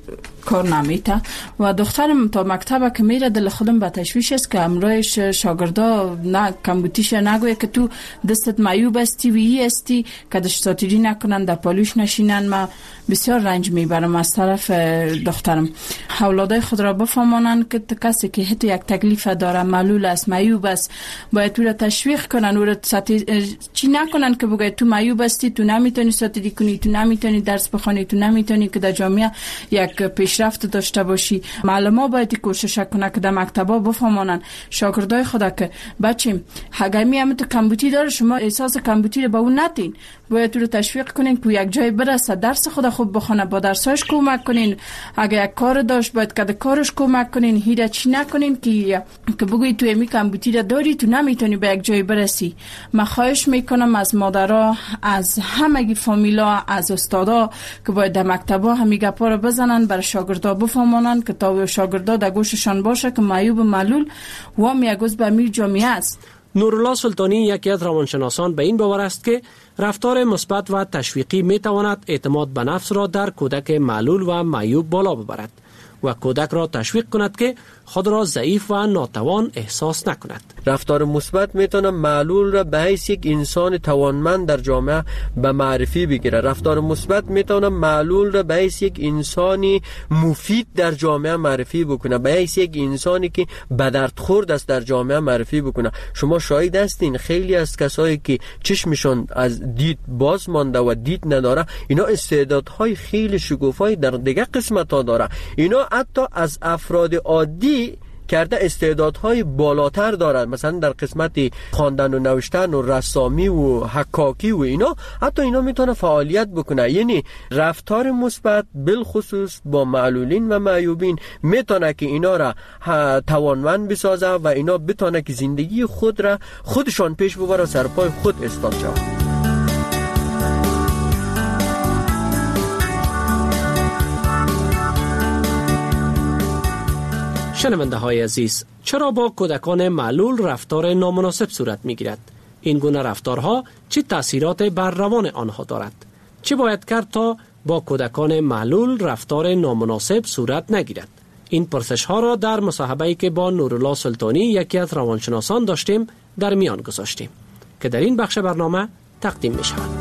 کار نمیته و دخترم تا مکتب که میره دل خودم به تشویش است که امروز شاگردا نه کمبوتیش نگویه که تو دستت معیوب استی و ای استی که دشتاتیری نکنن در پالوش نشینن. ما بسیار رنج میبرم از طرف دخترم. اولادای خود را بفهمانن که کسی که حتی یک تکلیف داره، معلول است، معیوب است، باید تو را تشویق کنن، او را چی نکنن که بگه تو معیوب هستی، تو نمیتونی ساتیری کنی، تو نمیتونی درس بخونی، تو نمیتونی که در جامعه یک پیشرفت داشته باشی. معلما باید کوشش کنه که در مکتبا بفهمانن شاگردای خدا که بچیم هگمی هم تو کمبوتی داره، شما احساس کمبوتی رو به اون ندین، باید تو رو تشویق کنین که یک جای برسه، درس خدا خوب بخونه، با درساش کمک کنین، اگه یک کار داشت باید که کارش کمک کنین، هیچ چی نکنین که که بگوی تو امی کمبوتی رو داری، تو نمیتونی به یک جای برسی. من خواهش میکنم از مادرها، از همگی فامیلا، از استادا که باید در مکتبا همین گپا رو بزنن، برای شاگردا بفهمونن که تا شاگردا در گوششان باشه که معیوب و معلول و هم یک عضو امیر جامعه است. نورالله سلطانی یکی از روانشناسان به این باور است که رفتار مثبت و تشویقی می تواند اعتماد به نفس را در کودک معلول و معیوب بالا ببرد و کودک را تشویق کند که خود را ضعیف و ناتوان احساس نکند. رفتار مثبت میتونه معلول را به حیث یک انسان توانمند در جامعه به معرفی بگیره. رفتار مثبت میتونه معلول را به حیث یک انسانی مفید در جامعه معرفی بکنه، به حیث یک انسانی که به درد خورد است در جامعه معرفی بکنه. شما شاهد هستین خیلی از کسایی که چشمشون از دید باز مانده و دید نداره، اینا استعدادهای خیلی شگوفایی در دیگه قسمت‌ها داره. اینا حتی از افراد عادی کرده استعدادهای بالاتر دارند، مثلا در قسمت خواندن و نوشتن و رسامی و حکاکی و اینا، حتی اینا میتونه فعالیت بکنه. یعنی رفتار مثبت بالخصوص با معلولین و معیوبین میتونه که اینا را توانمند بسازه و اینا بتونه که زندگی خود را خودشان پیش ببره، سر پای خود ایستاد شود. شنونده های عزیز، چرا با کودکان معلول رفتار نامناسب صورت می گیرد؟ این گونه رفتارها چه تأثیرات بر روان آنها دارد؟ چه باید کرد تا با کودکان معلول رفتار نامناسب صورت نگیرد؟ این پرسش ها را در مصاحبه‌ای که با نورالله سلطانی یکی از روانشناسان داشتیم در میان گذاشتیم که در این بخش برنامه تقدیم می شود.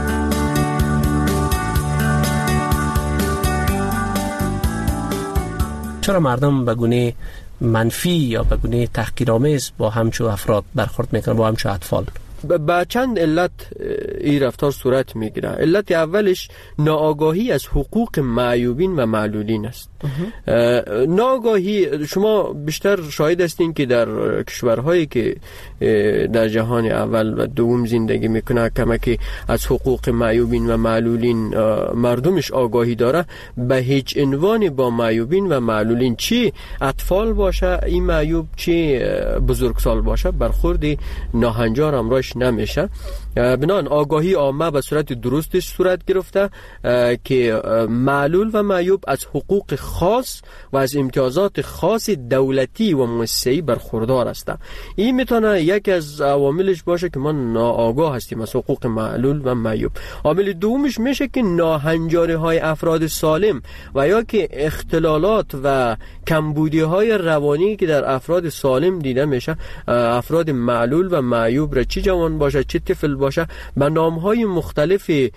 چرا مردم به گونه منفی یا به گونه تحقیرآمیز با همچو افراد برخورد میکنن، با همچو اطفال؟ با چند علت این رفتار صورت میگیره. علت اولش ناآگاهی از حقوق معیوبین و معلولین است. ناآگاهی، شما بیشتر شاهد هستین که در کشورهایی که در جهان اول و دوم زندگی میکنه کمکی از حقوق معیوبین و معلولین مردمش آگاهی داره، به هیچ عنوان با معیوبین و معلولین، چی اطفال باشه این معیوب چی بزرگسال باشه، برخورد ناهنجار امروز نمیشه. بنان آگاهی عامه به صورت درستش صورت گرفته که معلول و معیوب از حقوق خاص و از امتیازات خاص دولتی و مؤسسه‌ای برخوردار هستند. این میتونه یک از عواملش باشه که ما ناآگاه هستیم از حقوق معلول و معیوب. عامل دومش میشه که ناهنجاری های افراد سالم و یا که اختلالات و کمبودی های روانی که در افراد سالم دیده میشه، افراد معلول و معیوب را چه جوان باشه چه طفل باشه باشه به نامهای مختلفی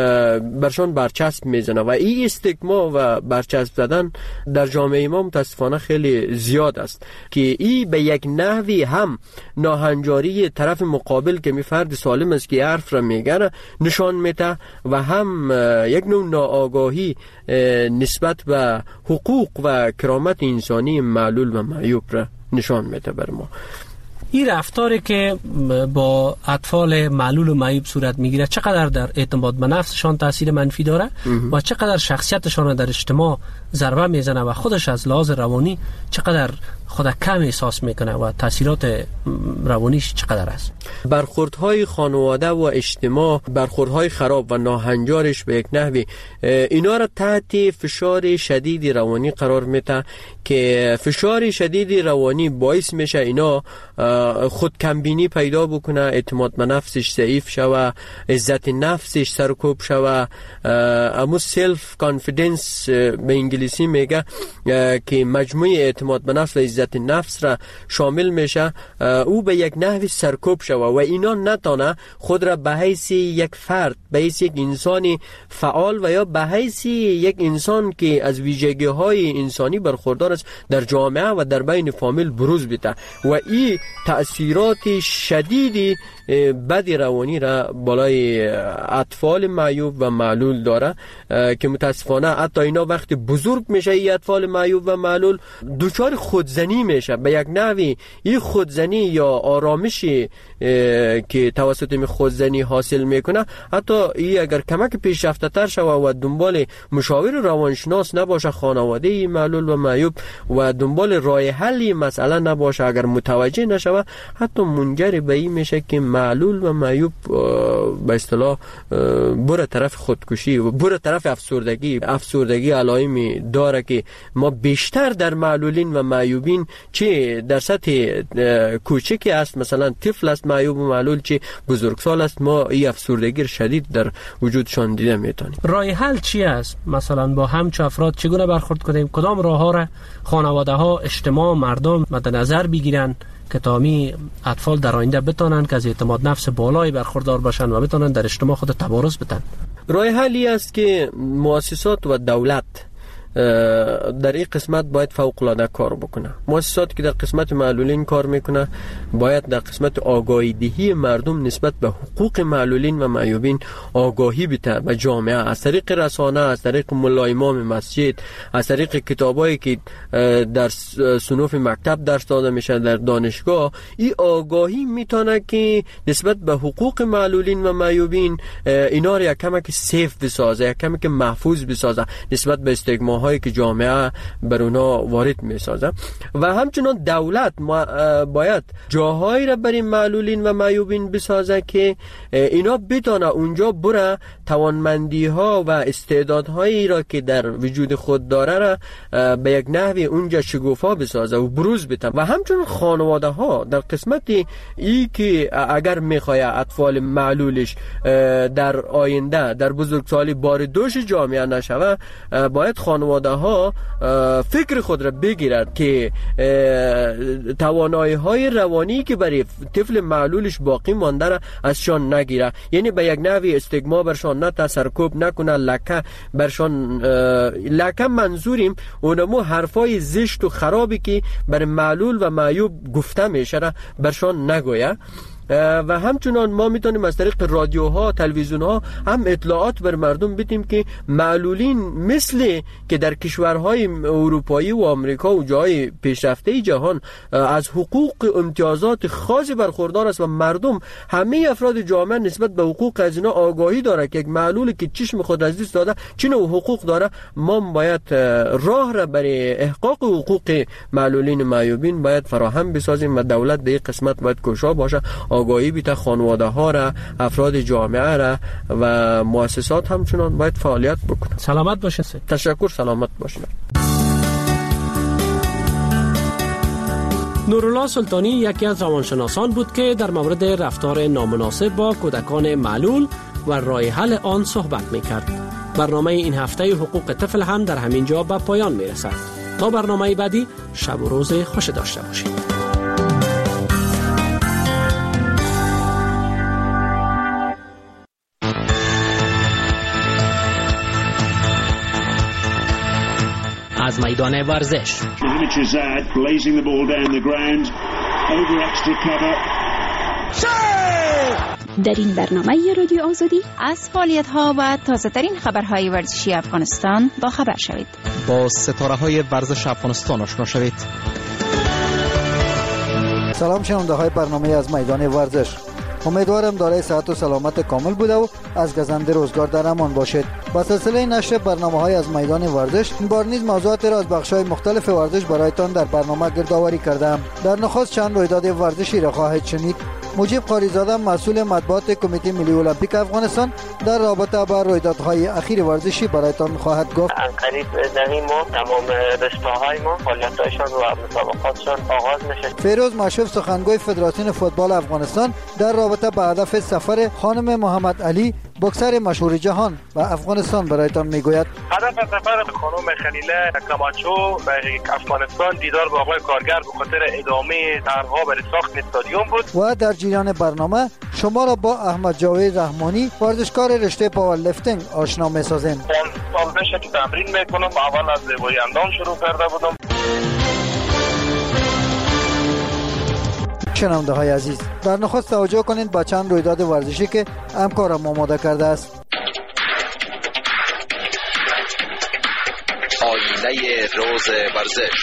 برشان برچسب میزنه و این استیگما و برچسب زدن در جامعه ما متاسفانه خیلی زیاد است که این به یک نحوی هم ناهنجاری طرف مقابل که می فرد سالم است که حرف را میگه نشان میده و هم یک نوع ناآگاهی نسبت به حقوق و کرامت انسانی معلول و معیوب را نشان میده بر ما. این رفتاری که با اطفال معلول و معیوب صورت میگیره چقدر در اعتماد به نفسشان تاثیر منفی داره و چقدر شخصیتشان در اجتماع ضربه میزنه و خودش از لحاظ روانی چقدر خود کم احساس میکنه و تاثیرات روانیش چقدر است؟ برخوردهای خانواده و اجتماع، برخوردهای خراب و ناهنجارش به یک نحوی اینا را تحت فشار شدید روانی قرار میده که فشار شدید روانی باعث میشه اینا خود کمبینی پیدا بکنه، اعتماد به نفسش ضعیف شوه، عزت نفسش سرکوب شوه، امو سلف کانفیدنس به انگلیسی میگه که مجموعه اعتماد به نفس و عزت نفس را شامل میشه، او به یک نحوی سرکوب شوه و اینا نتانه خود را به حیث یک فرد، به حیث یک انسانی فعال و یا به حیث یک انسان که از ویژگی های انسانی برخوردار است در جامعه و در بین فامیل بروز بده و این تأثیرات شدیدی بد روانی را بالای اطفال معیوب و معلول داره که متاسفانه حتی اینا وقتی بزرگ میشه این اطفال معیوب و معلول دچار خودزنی میشه. به یک نحوی این خودزنی یا آرامشی که توسط می خودزنی حاصل میکنه حتی این اگر کمک پیشرفته تر شوه و دنبال مشاور روانشناس نباشه خانواده معلول و معیوب و دنبال راه حل مسئله نباشه، اگر متوجه نشوه حتی منجر به این میشه که معلول و معیوب به اصطلاح بره طرف خودکشی و بره طرف افسردگی. افسردگی علائمی داره که ما بیشتر در معلولین و معیوبین چه در سطح کوچکی است، مثلا طفل است معیوب و معلول، چه بزرگسال است، ما این افسردگی شدید در وجودشان دیده میتونیم. راه حل چی است؟ مثلا با همچو افراد چگونه برخورد کنیم؟ کدام راه ها را خانواده ها، اجتماع، مردم مد نظر بگیرن که تامی اطفال در آینده بتونن که از اعتماد نفس بالایی برخوردار باشن و بتونن در اجتماع خود تبارز بدن؟ راه حلی است که مؤسسات و دولت در این قسمت باید فوق العاده کار بکنه. مؤسساتی که در قسمت معلولین کار میکنه باید در قسمت آگاهی دهی مردم نسبت به حقوق معلولین و معیوبین آگاهی بده به جامعه، از طریق رسانه، از طریق ملا امام مسجد، از طریق کتابایی که در صنوف مکتب درس داده میشه در دانشگاه. این آگاهی میتونه که نسبت به حقوق معلولین و معیوبین اینا رو یک کمک سیف بسازه، یک کمک محفوظ بسازه نسبت به استیگما هایی که جامعه بر اونا وارد می سازه. و همچنان دولت باید جاهایی را برای معلولین و معیوبین بسازه که اینا بتونه اونجا بره توانمندی ها و استعدادهایی را که در وجود خود داره را به یک نحوی اونجا شگوفا بسازه و بروز بده. و همچنان خانواده ها در قسمت ای که اگر میخواه اطفال معلولش در آینده در بزرگسالی بار دوش جامعه نشوه، باید خانواده ها فکر خود را بگیرد که توانایی های روانی که برای طفل معلولش باقی مانده را ازشان نگیره، یعنی به یک نحوی استیگما برشان نه سرکوب نکنه، لکه برشان لکه منظوریم اونمو حرفای زشت و خرابی که برای معلول و معیوب گفته میشه را برشان نگویه. و همچنان ما میتونیم از طریق رادیوها، تلویزیونها هم اطلاعات بر مردم بدیم که معلولین مثل که در کشورهای اروپایی و آمریکا و جای پیشرفته جهان از حقوق امتیازات خاصی برخوردار است و مردم، همه افراد جامعه نسبت به حقوق از اینا آگاهی داره که یک معلولی که چشم خود از دست داده چه نوع حقوق داره. ما باید راه را برای احقاق حقوق معلولین معیوبین باید فراهم بسازیم و دولت در این قسمت باید کوشا باشه، آگاهی بیت خانواده ها را، افراد جامعه را و مؤسسات همچنان باید فعالیت بکنه. سلامت باشه. تشکر. سلامت باشه. نورالله سلطانی یکی از روانشناسان بود که در مورد رفتار نامناسب با کودکان معلول و راه حل آن صحبت می‌کرد. برنامه این هفته حقوق طفل هم در همین جا به پایان میرسد. تا برنامه بعدی، شب و روز خوش داشته باشید. میدان ورزش. در این برنامه رادیو آزادی از فعالیت‌ها و تازه‌ترین خبرهای ورزشی افغانستان با خبر شوید. با ستاره‌های ورزش افغانستان آشنا شوید. سلام شنونده‌های برنامه از میدان ورزش. امیدوارم دارای صحت و سلامت کامل بوده و از گزنده روزگار در امان باشید. با سلسله نشر برنامه‌های از میدان ورزش این بار نیز موضوعات را از بخش‌های مختلف ورزش برایتان در برنامه گردآوری کردم. در نخست چند رویداد ورزشی را خواهید شنید. مجیب قاریزاده مسئول مطبوعات کمیته ملی المپیک افغانستان در رابطه با رویدادهای اخیر ورزشی برایتان خواهد گفت. قریب در این ماه تمام رشته‌های ما فعالیت‌هایشان و مسابقاتشان آغاز میشه. فیروز مشرف سخنگوی فدراسیون فوتبال افغانستان در رابطه با هدف سفر خانم محمد علی بوکسر مشهور جهان و افغانستان برایتان میگوید. هدف سفر خانم خلیله کماچو به افغانستان دیدار با آقای کارگر به خاطر ادامه طرح‌ها برای ساخت استادیوم بود. و در جریان برنامه شما را با احمد جاوید رحمانی ورزشکار رشته پاور لیفتینگ آشنا می‌سازیم. سال پیش که تمرین میکنم اول از زیبایی اندام شروع کرده بودم. شنونده های عزیز در نخست توجه کنید با چند رویداد ورزشی که همکارم آماده کرده است. آینه روز ورزش.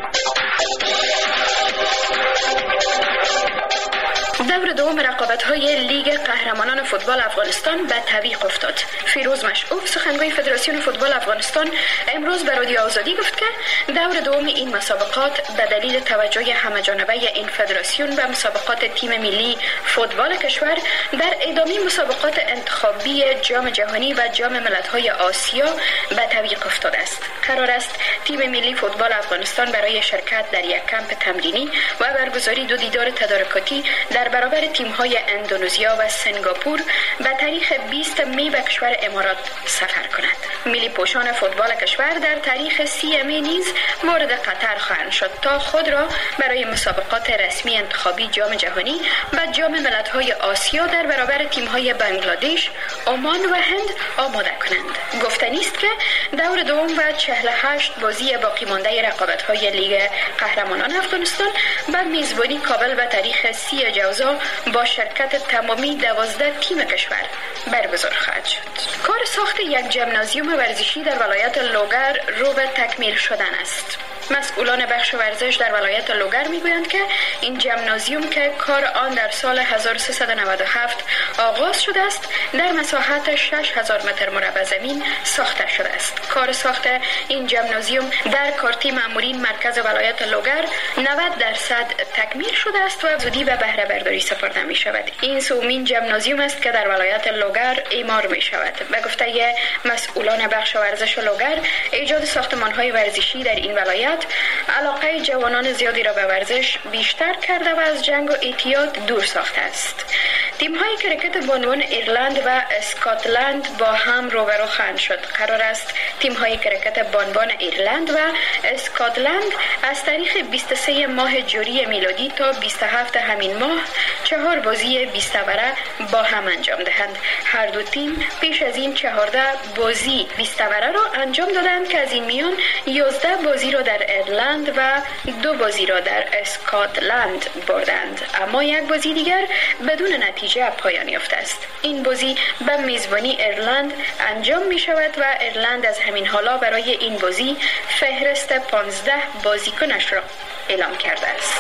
دور دوم رقابت‌های لیگ قهرمانان فوتبال افغانستان به تعویق افتاد. فیروز مشعوب سخنگوی فدراسیون فوتبال افغانستان امروز به رادیو آزادی گفت که دور دوم این مسابقات به دلیل توجه همه‌جانبه این فدراسیون به مسابقات تیم ملی فوتبال کشور در ادامه مسابقات انتخابی جام جهانی و جام ملت‌های آسیا به تعویق افتاده است. قرار است تیم ملی فوتبال افغانستان برای شرکت در یک کمپ تمرینی و برگزاری دو دیدار تدارکاتی در برابر تیم‌های اندونزیا و سنگاپور به تاریخ بیست می به کشور امارات سفر کند. ملی پوشان فوتبال کشور در تاریخ سی می نیز وارد قطر خواهند شد تا خود را برای مسابقات رسمی انتخابی جام جهانی و جام ملت‌های آسیا در برابر تیم‌های بنگلادش، عمان و هند آماده کنند. گفتنی است که دور دوم و چهل و هشت بازی باقی مانده رقابت‌های لیگ قهرمانان افغانستان به میزبانی کابل به تاریخ سی جوزا با شرکت تمامی دوازده تیم کشور برگزار خواهد شد. کار ساخت یک ژیمنازیوم ورزشی در ولایت لوگر رو به تکمیل شدن است. مسئولان بخش ورزش در ولایت لوگر میگویند که این ژیمنازیوم که کار آن در سال هزار و سیصد و نود و هفت آغاز شده است در مساحت شش هزار متر مربع زمین ساخته شده است. کار ساخت این ژیمنازیوم در کارتی مامورین مرکز ولایت لوگر نود درصد تکمیل شده است و زودی به بهره برداری سپرده می شود. این سومین ژیمنازیوم است که در ولایت لوگر اعمار می شود. به گفته مسئولان بخش ورزش لوگر، ایجاد ساختمان‌های ورزشی در این ولایت علاقه جوانان زیادی را به ورزش بیشتر کرده و از جنگ و اعتیاد دور ساخته است. تیم‌های کرکت بانوان ایرلند و اسکاتلند با هم روبرو خواهند شد. قرار است تیم‌های کرکت بانوان ایرلند و اسکاتلند از تاریخ بیست و سه ماه جوری میلادی تا بیست و هفت همین ماه چهار بازی بیست اوره با هم انجام دهند. هر دو تیم پیش از این چهارده بازی بیست اوره را انجام دادند که از این میان یازده بازی را در ایرلند و دو بازی را در اسکاتلند بردند، اما یک بازی دیگر بدون نتیجه پایان یافته است. این بازی به میزبانی ایرلند انجام می شود و ایرلند از همین حالا برای این بازی فهرست پانزده بازیکنش را اعلام کرده است.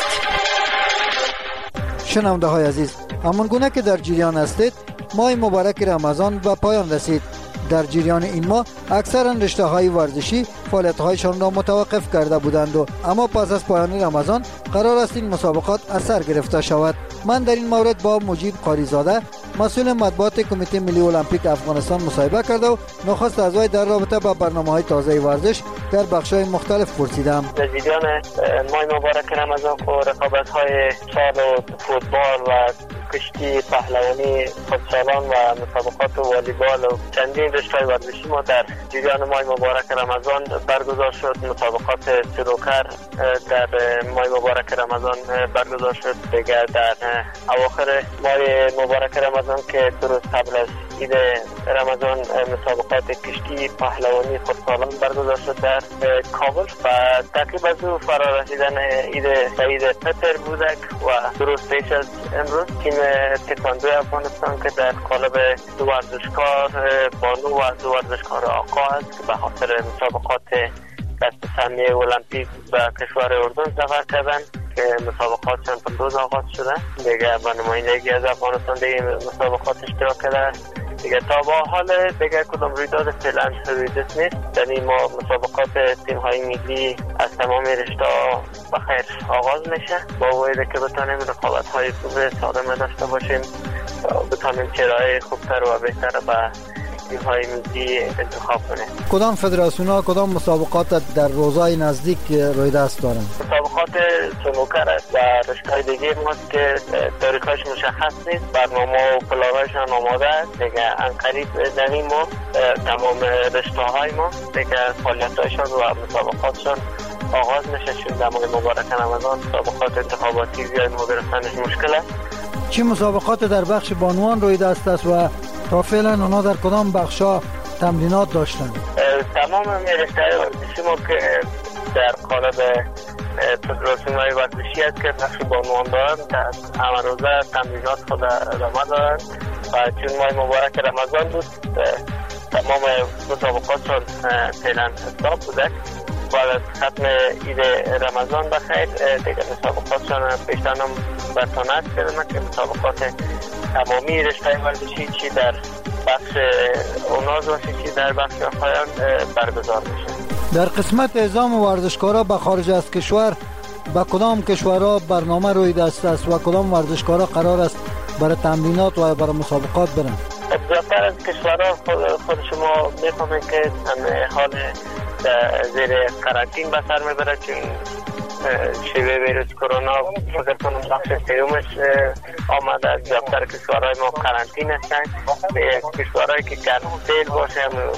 شنونده های عزیز، همان گونه که در جریان هستید، ماه مبارک رمضان به پایان رسید. در جریان این ماه اکثرا رشته های ورزشی فعالیت هایشان را متوقف کرده بودند و اما پس از پایان رمضان قرار است این مسابقات از سر گرفته شود. من در این مورد با مجیب قاریزاده مسئول مطبوعات کمیته ملی المپیک افغانستان مصاحبه کرده و نخست از وی در رابطه با برنامه‌های تازه ورزش در بخش‌های مختلف پرسیدم. در جریان ماه مبارک رمضان و رقابت‌های سال و فوتبال و کشتی پهلوانی فوتسالان و مسابقات والیبال و چندین رشته‌های ورزشی ما در جریان ماه مبارک رمضان برگزار شد. مسابقات سنوکر در ماه مبارک رمضان برگزار شد. دیگر در اواخر ماه مبارک رمضان که درست قبل از عید رمضان مسابقات کشتی پهلوانی خودسالان برگزار شد در کابل و تقریبا از او فرا رسیدن عید عید فطر بودک و دو روز پیش از امروز تیم تکواندو افغانستان که در قالب دو ورزشکار بانو و دو ورزشکار آقا است که به خاطر مسابقات دست سهمیه المپیک به کشور اردن سفر کردن که مسابقاتشان پر روز آغاز شده. دیگه با نمایندگی از افغانستان دیگه مسابقات اشتراک کرده. دیگه تا با حال دیگه کدام رویداد فعلا روی دست نیست. یعنی ما مسابقات تیم های ملی از تمام رشته بخیر آغاز میشه با وجود که بتانیم رقابت های خوب سالم داشته باشیم، بتانیم چهره‌های خوبتر و بهتر به تیم های ملی انتخاب کنیم. کدام فدراسیون ها کدام مسابقات در روزهای نزدیک روی دست دارند؟ مسابقات سنوکر است و رشته‌های دیگه ماست که تاریخش مشخص نیست، برنامه و پلان‌هاشون آماده است. دیگه انقریب در این ما تمام رشته‌های ما دیگه فعالیت‌هاشون و مسابقاتشون آغاز میشه. چون در ماه مبارک رمضان مسابقات انتخاباتی زیاد مدرسانش مشکل است. چه مسابقات در بخش بانوان روی دست است و تا فعلا اونا در کدام بخشا تمرینات داشتن؟ تمام رشته‌های ورزشی ما که در قالب فدراسیون های ورزشی است که بخش بانوان دارند در همه روزه تمرینات خود ادامه دارند و چون ماه مبارک رمضان بود تمام مسابقاتشون فعلا استاپ بوده. بعد از ختم عید رمضان بخیر دیگه مسابقاتشون پیشتر هم برتانت کردن که مسابقات تمامی رشته ورزشی چی در بخش اوناز باشه چی در بخش آقایان برگزار میشه. در قسمت اعزام ورزشکارا به خارج از کشور به کدام کشورها برنامه روی دست است و کدام ورزشکارا قرار است برای تمرینات و برای مسابقات برن؟ زیادتر از کشورها خود شما میفهمید که حال زیر قرنطین به سر میبره چون شیوه ویروس کرونا فکر کنم بخش سیومش آمده. زیادتر کشورهای ما قرنطین هستن. کشورهایی که گرم سیل باشه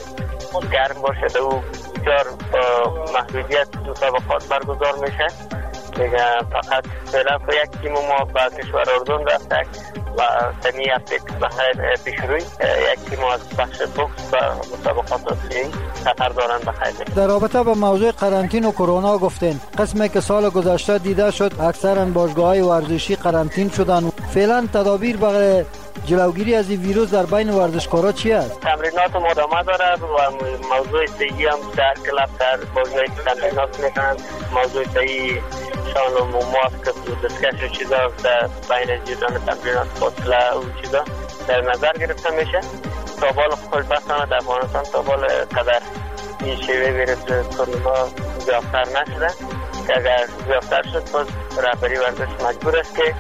گرم باشه در او بسیار محدودیت مسابقات برگزار میشه. دیگه فقط فعلا یک تیم ما به کشور اردن رفته و سمی هفته بخیر پیش روی یک تیم از بخش بوکس و مسابقات آسیایی سفر دارن بخیر. در رابطه با موضوع قرنطین و کرونا گفتین قسمی که سال گذشته دیده شد اکثرا باشگاه‌های ورزشی قرنطین شدن. فعلا تدابیر برای جلوگیری از این ویروس در بین ورزشکارا چی است؟ تمرینات مداوم داره و موضوع صحی هم در کلاب در باشگاهی که تمرینات میکنن موضوع صحی شان و ماسک و دستکش و چیزا در بین جدان تمرینات فاصله و چیزا در نظر گرفته میشه. تا بال خوشبختانه در افغانستان تا بال قدر این شیوه ویروس کرونا زیادتر نشده که اگر زیادتر شد باز رهبری ورزش مجبور است که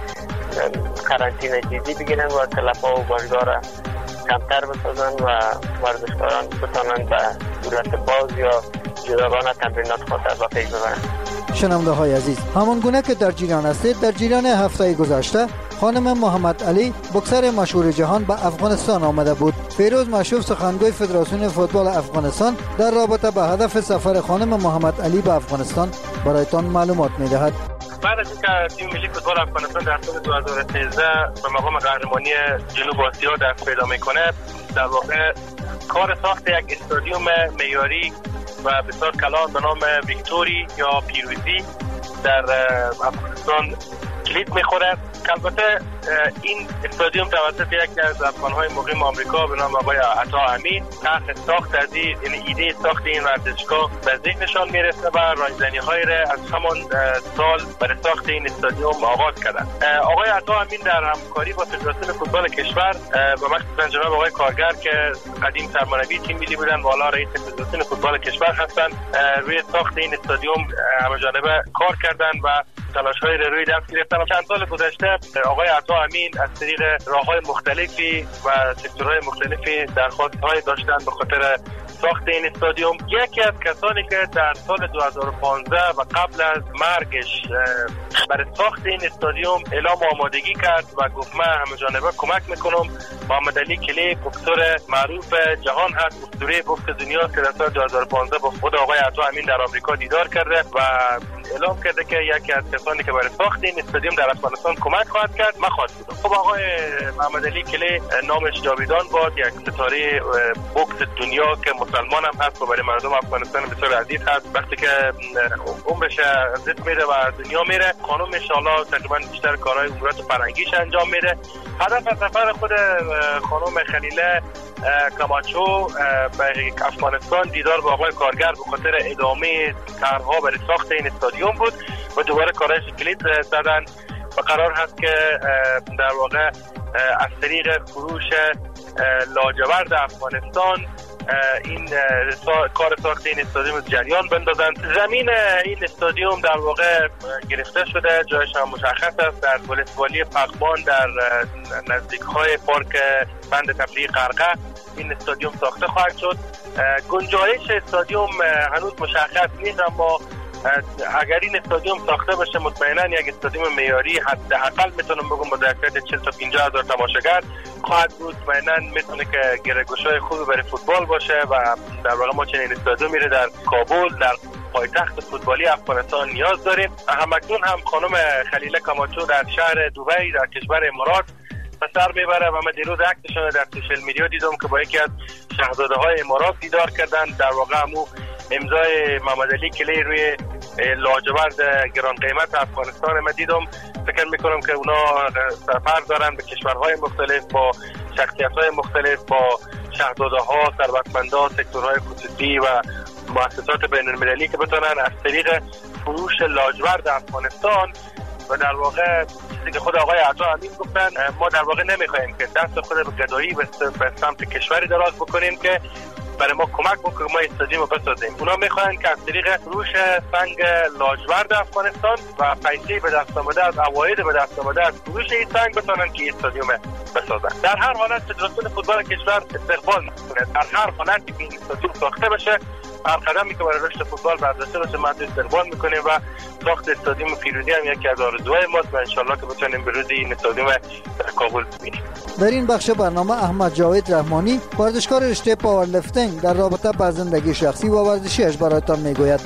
قرنطینه جدی بگیرن و کلپا و باشگاه را کمتر بسازن و ورزشکاران بتانند به صورت باز یا جداگانه تمرینات خود را پیش ببرند. شنونده های عزیز، همان گونه که در جریان هستید در جریان هفته گذشته خانم محمد علی بوکسر مشهور جهان به افغانستان آمده بود. فیروز مشوف سخنگوی فدراسیون فوتبال افغانستان در رابطه به هدف سفر خانم محمد علی به افغانستان برایتان معلومات می‌دهد. بعد از اینکه تیم ملی فوتبال افغانستان در سال دو هزار و سیزده به مقام قهرمانی جنوب آسیا دست پیدا میکنه، در واقع کار ساخت یک استادیوم معیاری و بسیار کلان به نام ویکتوری یا پیروزی در افغانستان کلید میخوره. البته این استادیوم توسط یکی از افغان‌های مقیم آمریکا به نام آقای عطا امین طرح ساخت از این، یعنی ایده ساخت این ورزشگاه به ذهنشان میرسه و راهنمایی‌های را از همان سال برای ساخت این استادیوم آغاز کردند. آقای عطا امین در همکاری با فدراسیون فوتبال کشور و مخصوصا جناب آقای کارگر که قدیم سرمربی تیم ملی بودند و حالا رئیس فدراسیون فوتبال کشور هستند، روی ساخت این استادیوم همه‌جانبه کار کردند و تلاش‌های روی دست گرفتن. چند سال گذشته آقای عطا امین از طریق راه‌های مختلفی و سکتورهای مختلفی درخواست‌های داشتن به خاطر ساخت این استادیوم. یکی از کسانی که در سال دو هزار و پانزده و قبل از مرگش برای ساخت این استادیوم اعلام آمادگی کرد و گفت من همه‌جانبه کمک میکنم. محمد علی کلی بوکسور معروف جهان هست، اسطوره بوکس دنیا که در سال دو هزار و پانزده با خود آقای عطا امین در آمریکا دیدار کرده و اعلام کرده که یکی از کسانی که برای ساخت این استادیوم در افغانستان کمک خواهد کرد من خواهد بود. خب آقای محمد علی کلی نامش جاویدان باد، یک ستاره بوکس دنیا که مسلمان هم هست و برای مردم افغانستان بسیار عزیز هست. وقتی که عمرش از دست میره و دنیا میره، خانم ان شاء الله تقریبا بیشتر کارهای امورات فرهنگیش انجام میده. هدف از سفر خود خانم خلیله کاماچو به افغانستان دیدار با آقای کارگر به خاطر ادامه طرح‌ها برای ساخت این استادیوم بود و دوباره کارش کلید زدن و قرار هست که در واقع از طریق فروش لاجورد افغانستان این سا... کار ساخت این استادیوم جریان بندازن. زمین این استادیوم در واقع گرفته شده، جایش هم مشخص است، در ولسوالی پغمان در نزدیک‌های پارک بند تفریحی قرقه این استادیوم ساخته خواهد شد. گنجایش استادیوم هنوز مشخص نیست، اما اگر این استادیوم ساخته بشه مطمئنا یک استادیوم معیاری حداقل میتونم بگم با ظرفیت چهل تا پنجاه هزار تماشاگر خواهد بود. مطمئنا میتونه که گره‌گشای خوبی برای فوتبال باشه و در واقع ما چنین استادیومی رو در کابل در پایتخت فوتبالی افغانستان نیاز داریم. همکنون هم خانم خلیله کاماچو در شهر دبی در کشور امارات به سر میبره و من دیروز عکسشون در سوشال میدیا دیدم که با یکی از شاهزاده های امارات دیدار کردن. در واقع همو امضای محمد علی کلی روی لاجورد گران قیمت افغانستان من دیدم. فکر میکنم که اونا سفر دارن به کشورهای مختلف با شخصیت‌های مختلف، با شاهزاده ها، ثروتمندان، سکتورهای خصوصی و مؤسسات بین المللی که بتونن از طریق فروش لاجورد افغانستان و در واقع چیزی که خود آقای عطا امین گفتن، ما در واقع نمیخوایم که دست خود به گدایی به سمت کشوری دراز بکنیم که برای ما کمک بکنه ما استادیوم رو بسازیم. اونا میخواین که از طریق فروش سنگ لاجورد افغانستان و پیسه به دست آمده از عواید به دست آمده از فروش این سنگ بتونن که استادیوم بسازن. در هر حالت فدراسیون فوتبال کشور استقبال میکنه. در هر حالتی که این استادیوم ساخته بشه، هر قدمی که برای رشد فوتبال برداشته بشه ما استقبال میکنیم و ساخت استادیوم پیروزی هم یکی از آرزوهای ماست و ان شاء الله که بتونیم به روز این استادیوم در کابل ببینیم. در این بخش برنامه احمد جاوید رحمانی، ورزشکار رشته پاورلیفتینگ، در رابطه با زندگی شخصی و ورزشیش برایتان میگوید.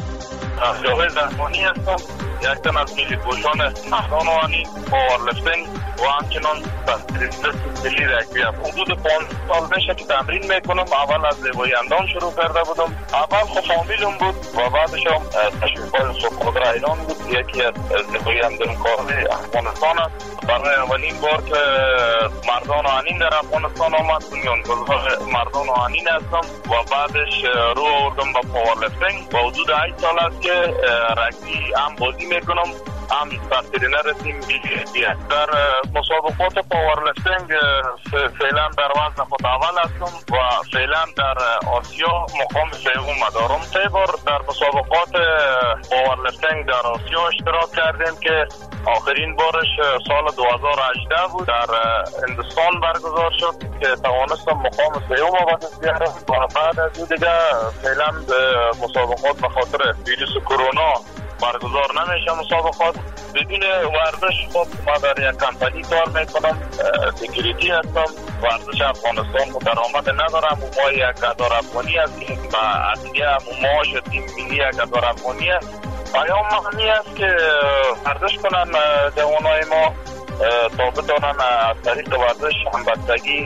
جاوید رحمانی هستم، یک تن از ملی پوشان مردان وانی پاورلیفتینگ و همچنان تنیس ملی رگبی. حدود پانزده سال میشه که تمرین میکنم. اول از زیبایی اندام شروع کرده بودم. اول خب فامیلم بود و بعدش هم تشویق‌های سوپرادر ایران بود. یکی از زیبایی اندام کارهای افغانستان است. برای اولین بار که مردان آهنین در افغانستان آمد بنیانگذار مردان آهنین هستم و بعدش رو آوردم با پاورلیفتینگ و حدود هشت سال است که رگبی هم بازی میکنم، هم سرترینر تیم ملی. در مسابقات پاورلیفتینگ فعلا در وزن خود اول هستم و فعلا در آسیا مقام سوم دارم. سه بار در مسابقات پاورلیفتینگ در آسیا اشتراک کردیم که آخرین بارش سال دو هزار و هجده بود، در هندوستان برگزار شد که توانستم مقام سوم به دست بیارم و بعد از این دیگه فعلا مسابقات به خاطر ویروس کرونا برگزار نمیشه. مسابقات بدون ورزش، خب ما در یک کمپانی کار میکنم، سکیوریتی هستم. ورزش افغانستان درآمد ندارم و ما یک هزار افغانی هستیم و اصلیه معاش تیم ملی یک هزار افغانی است. پیام معنی است که ورزش کنن جوانای ما تا بتونن از طریق ورزش همبستگی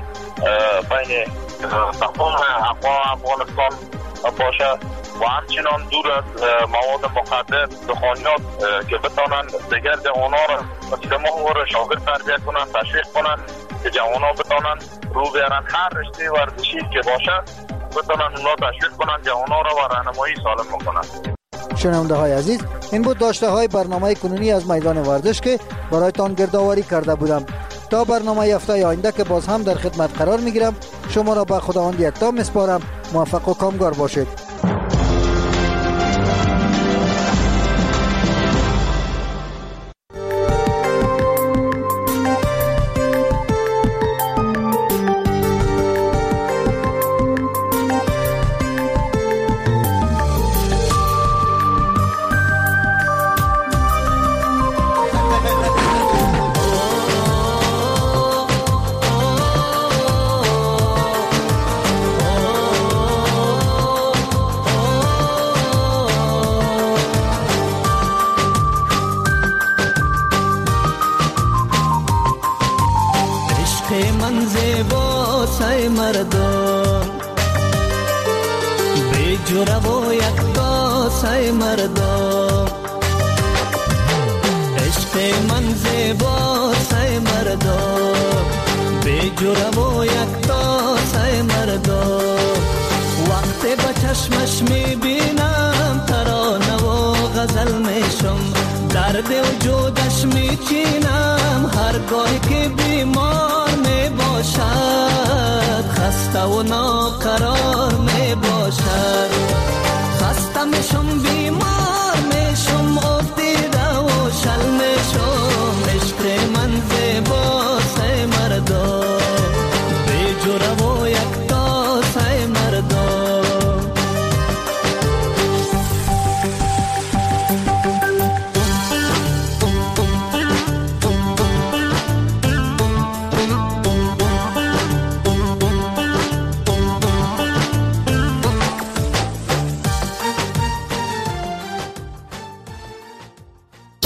بین تمام اقوام افغانستان باشه و همچنان دور از مواد مخدر، دخانیات که بتونن دیگر جوانا را مثل ما را شاگرد تربیت کنن، تشویق کنن که جوانا بتونن رو بیارن هر رشته ورزشی که باشه بتونن اونا تشویق کنن جوانا را و راهنمایی سالم بکنن. شنونده های عزیز، این بود داشته های برنامه کنونی از میدان ورزش که برایتان گردآوری کرده بودم. تا برنامه هفته آینده که باز هم در خدمت قرار میگیرم، شما را به خداوند یکتا میسپارم. موفق و کامگار باشید. ای مردم بی جوره و یک داس ای مردم عشق من زیباست ای مردم بی جوره و یک داس ای مردم وقتی با چشمش میبینم ترانه و غزل میشم درد وجودش میچینم هرگاهی که بیمار میباشد خسته و ناقرار میباشد خسته میشم بی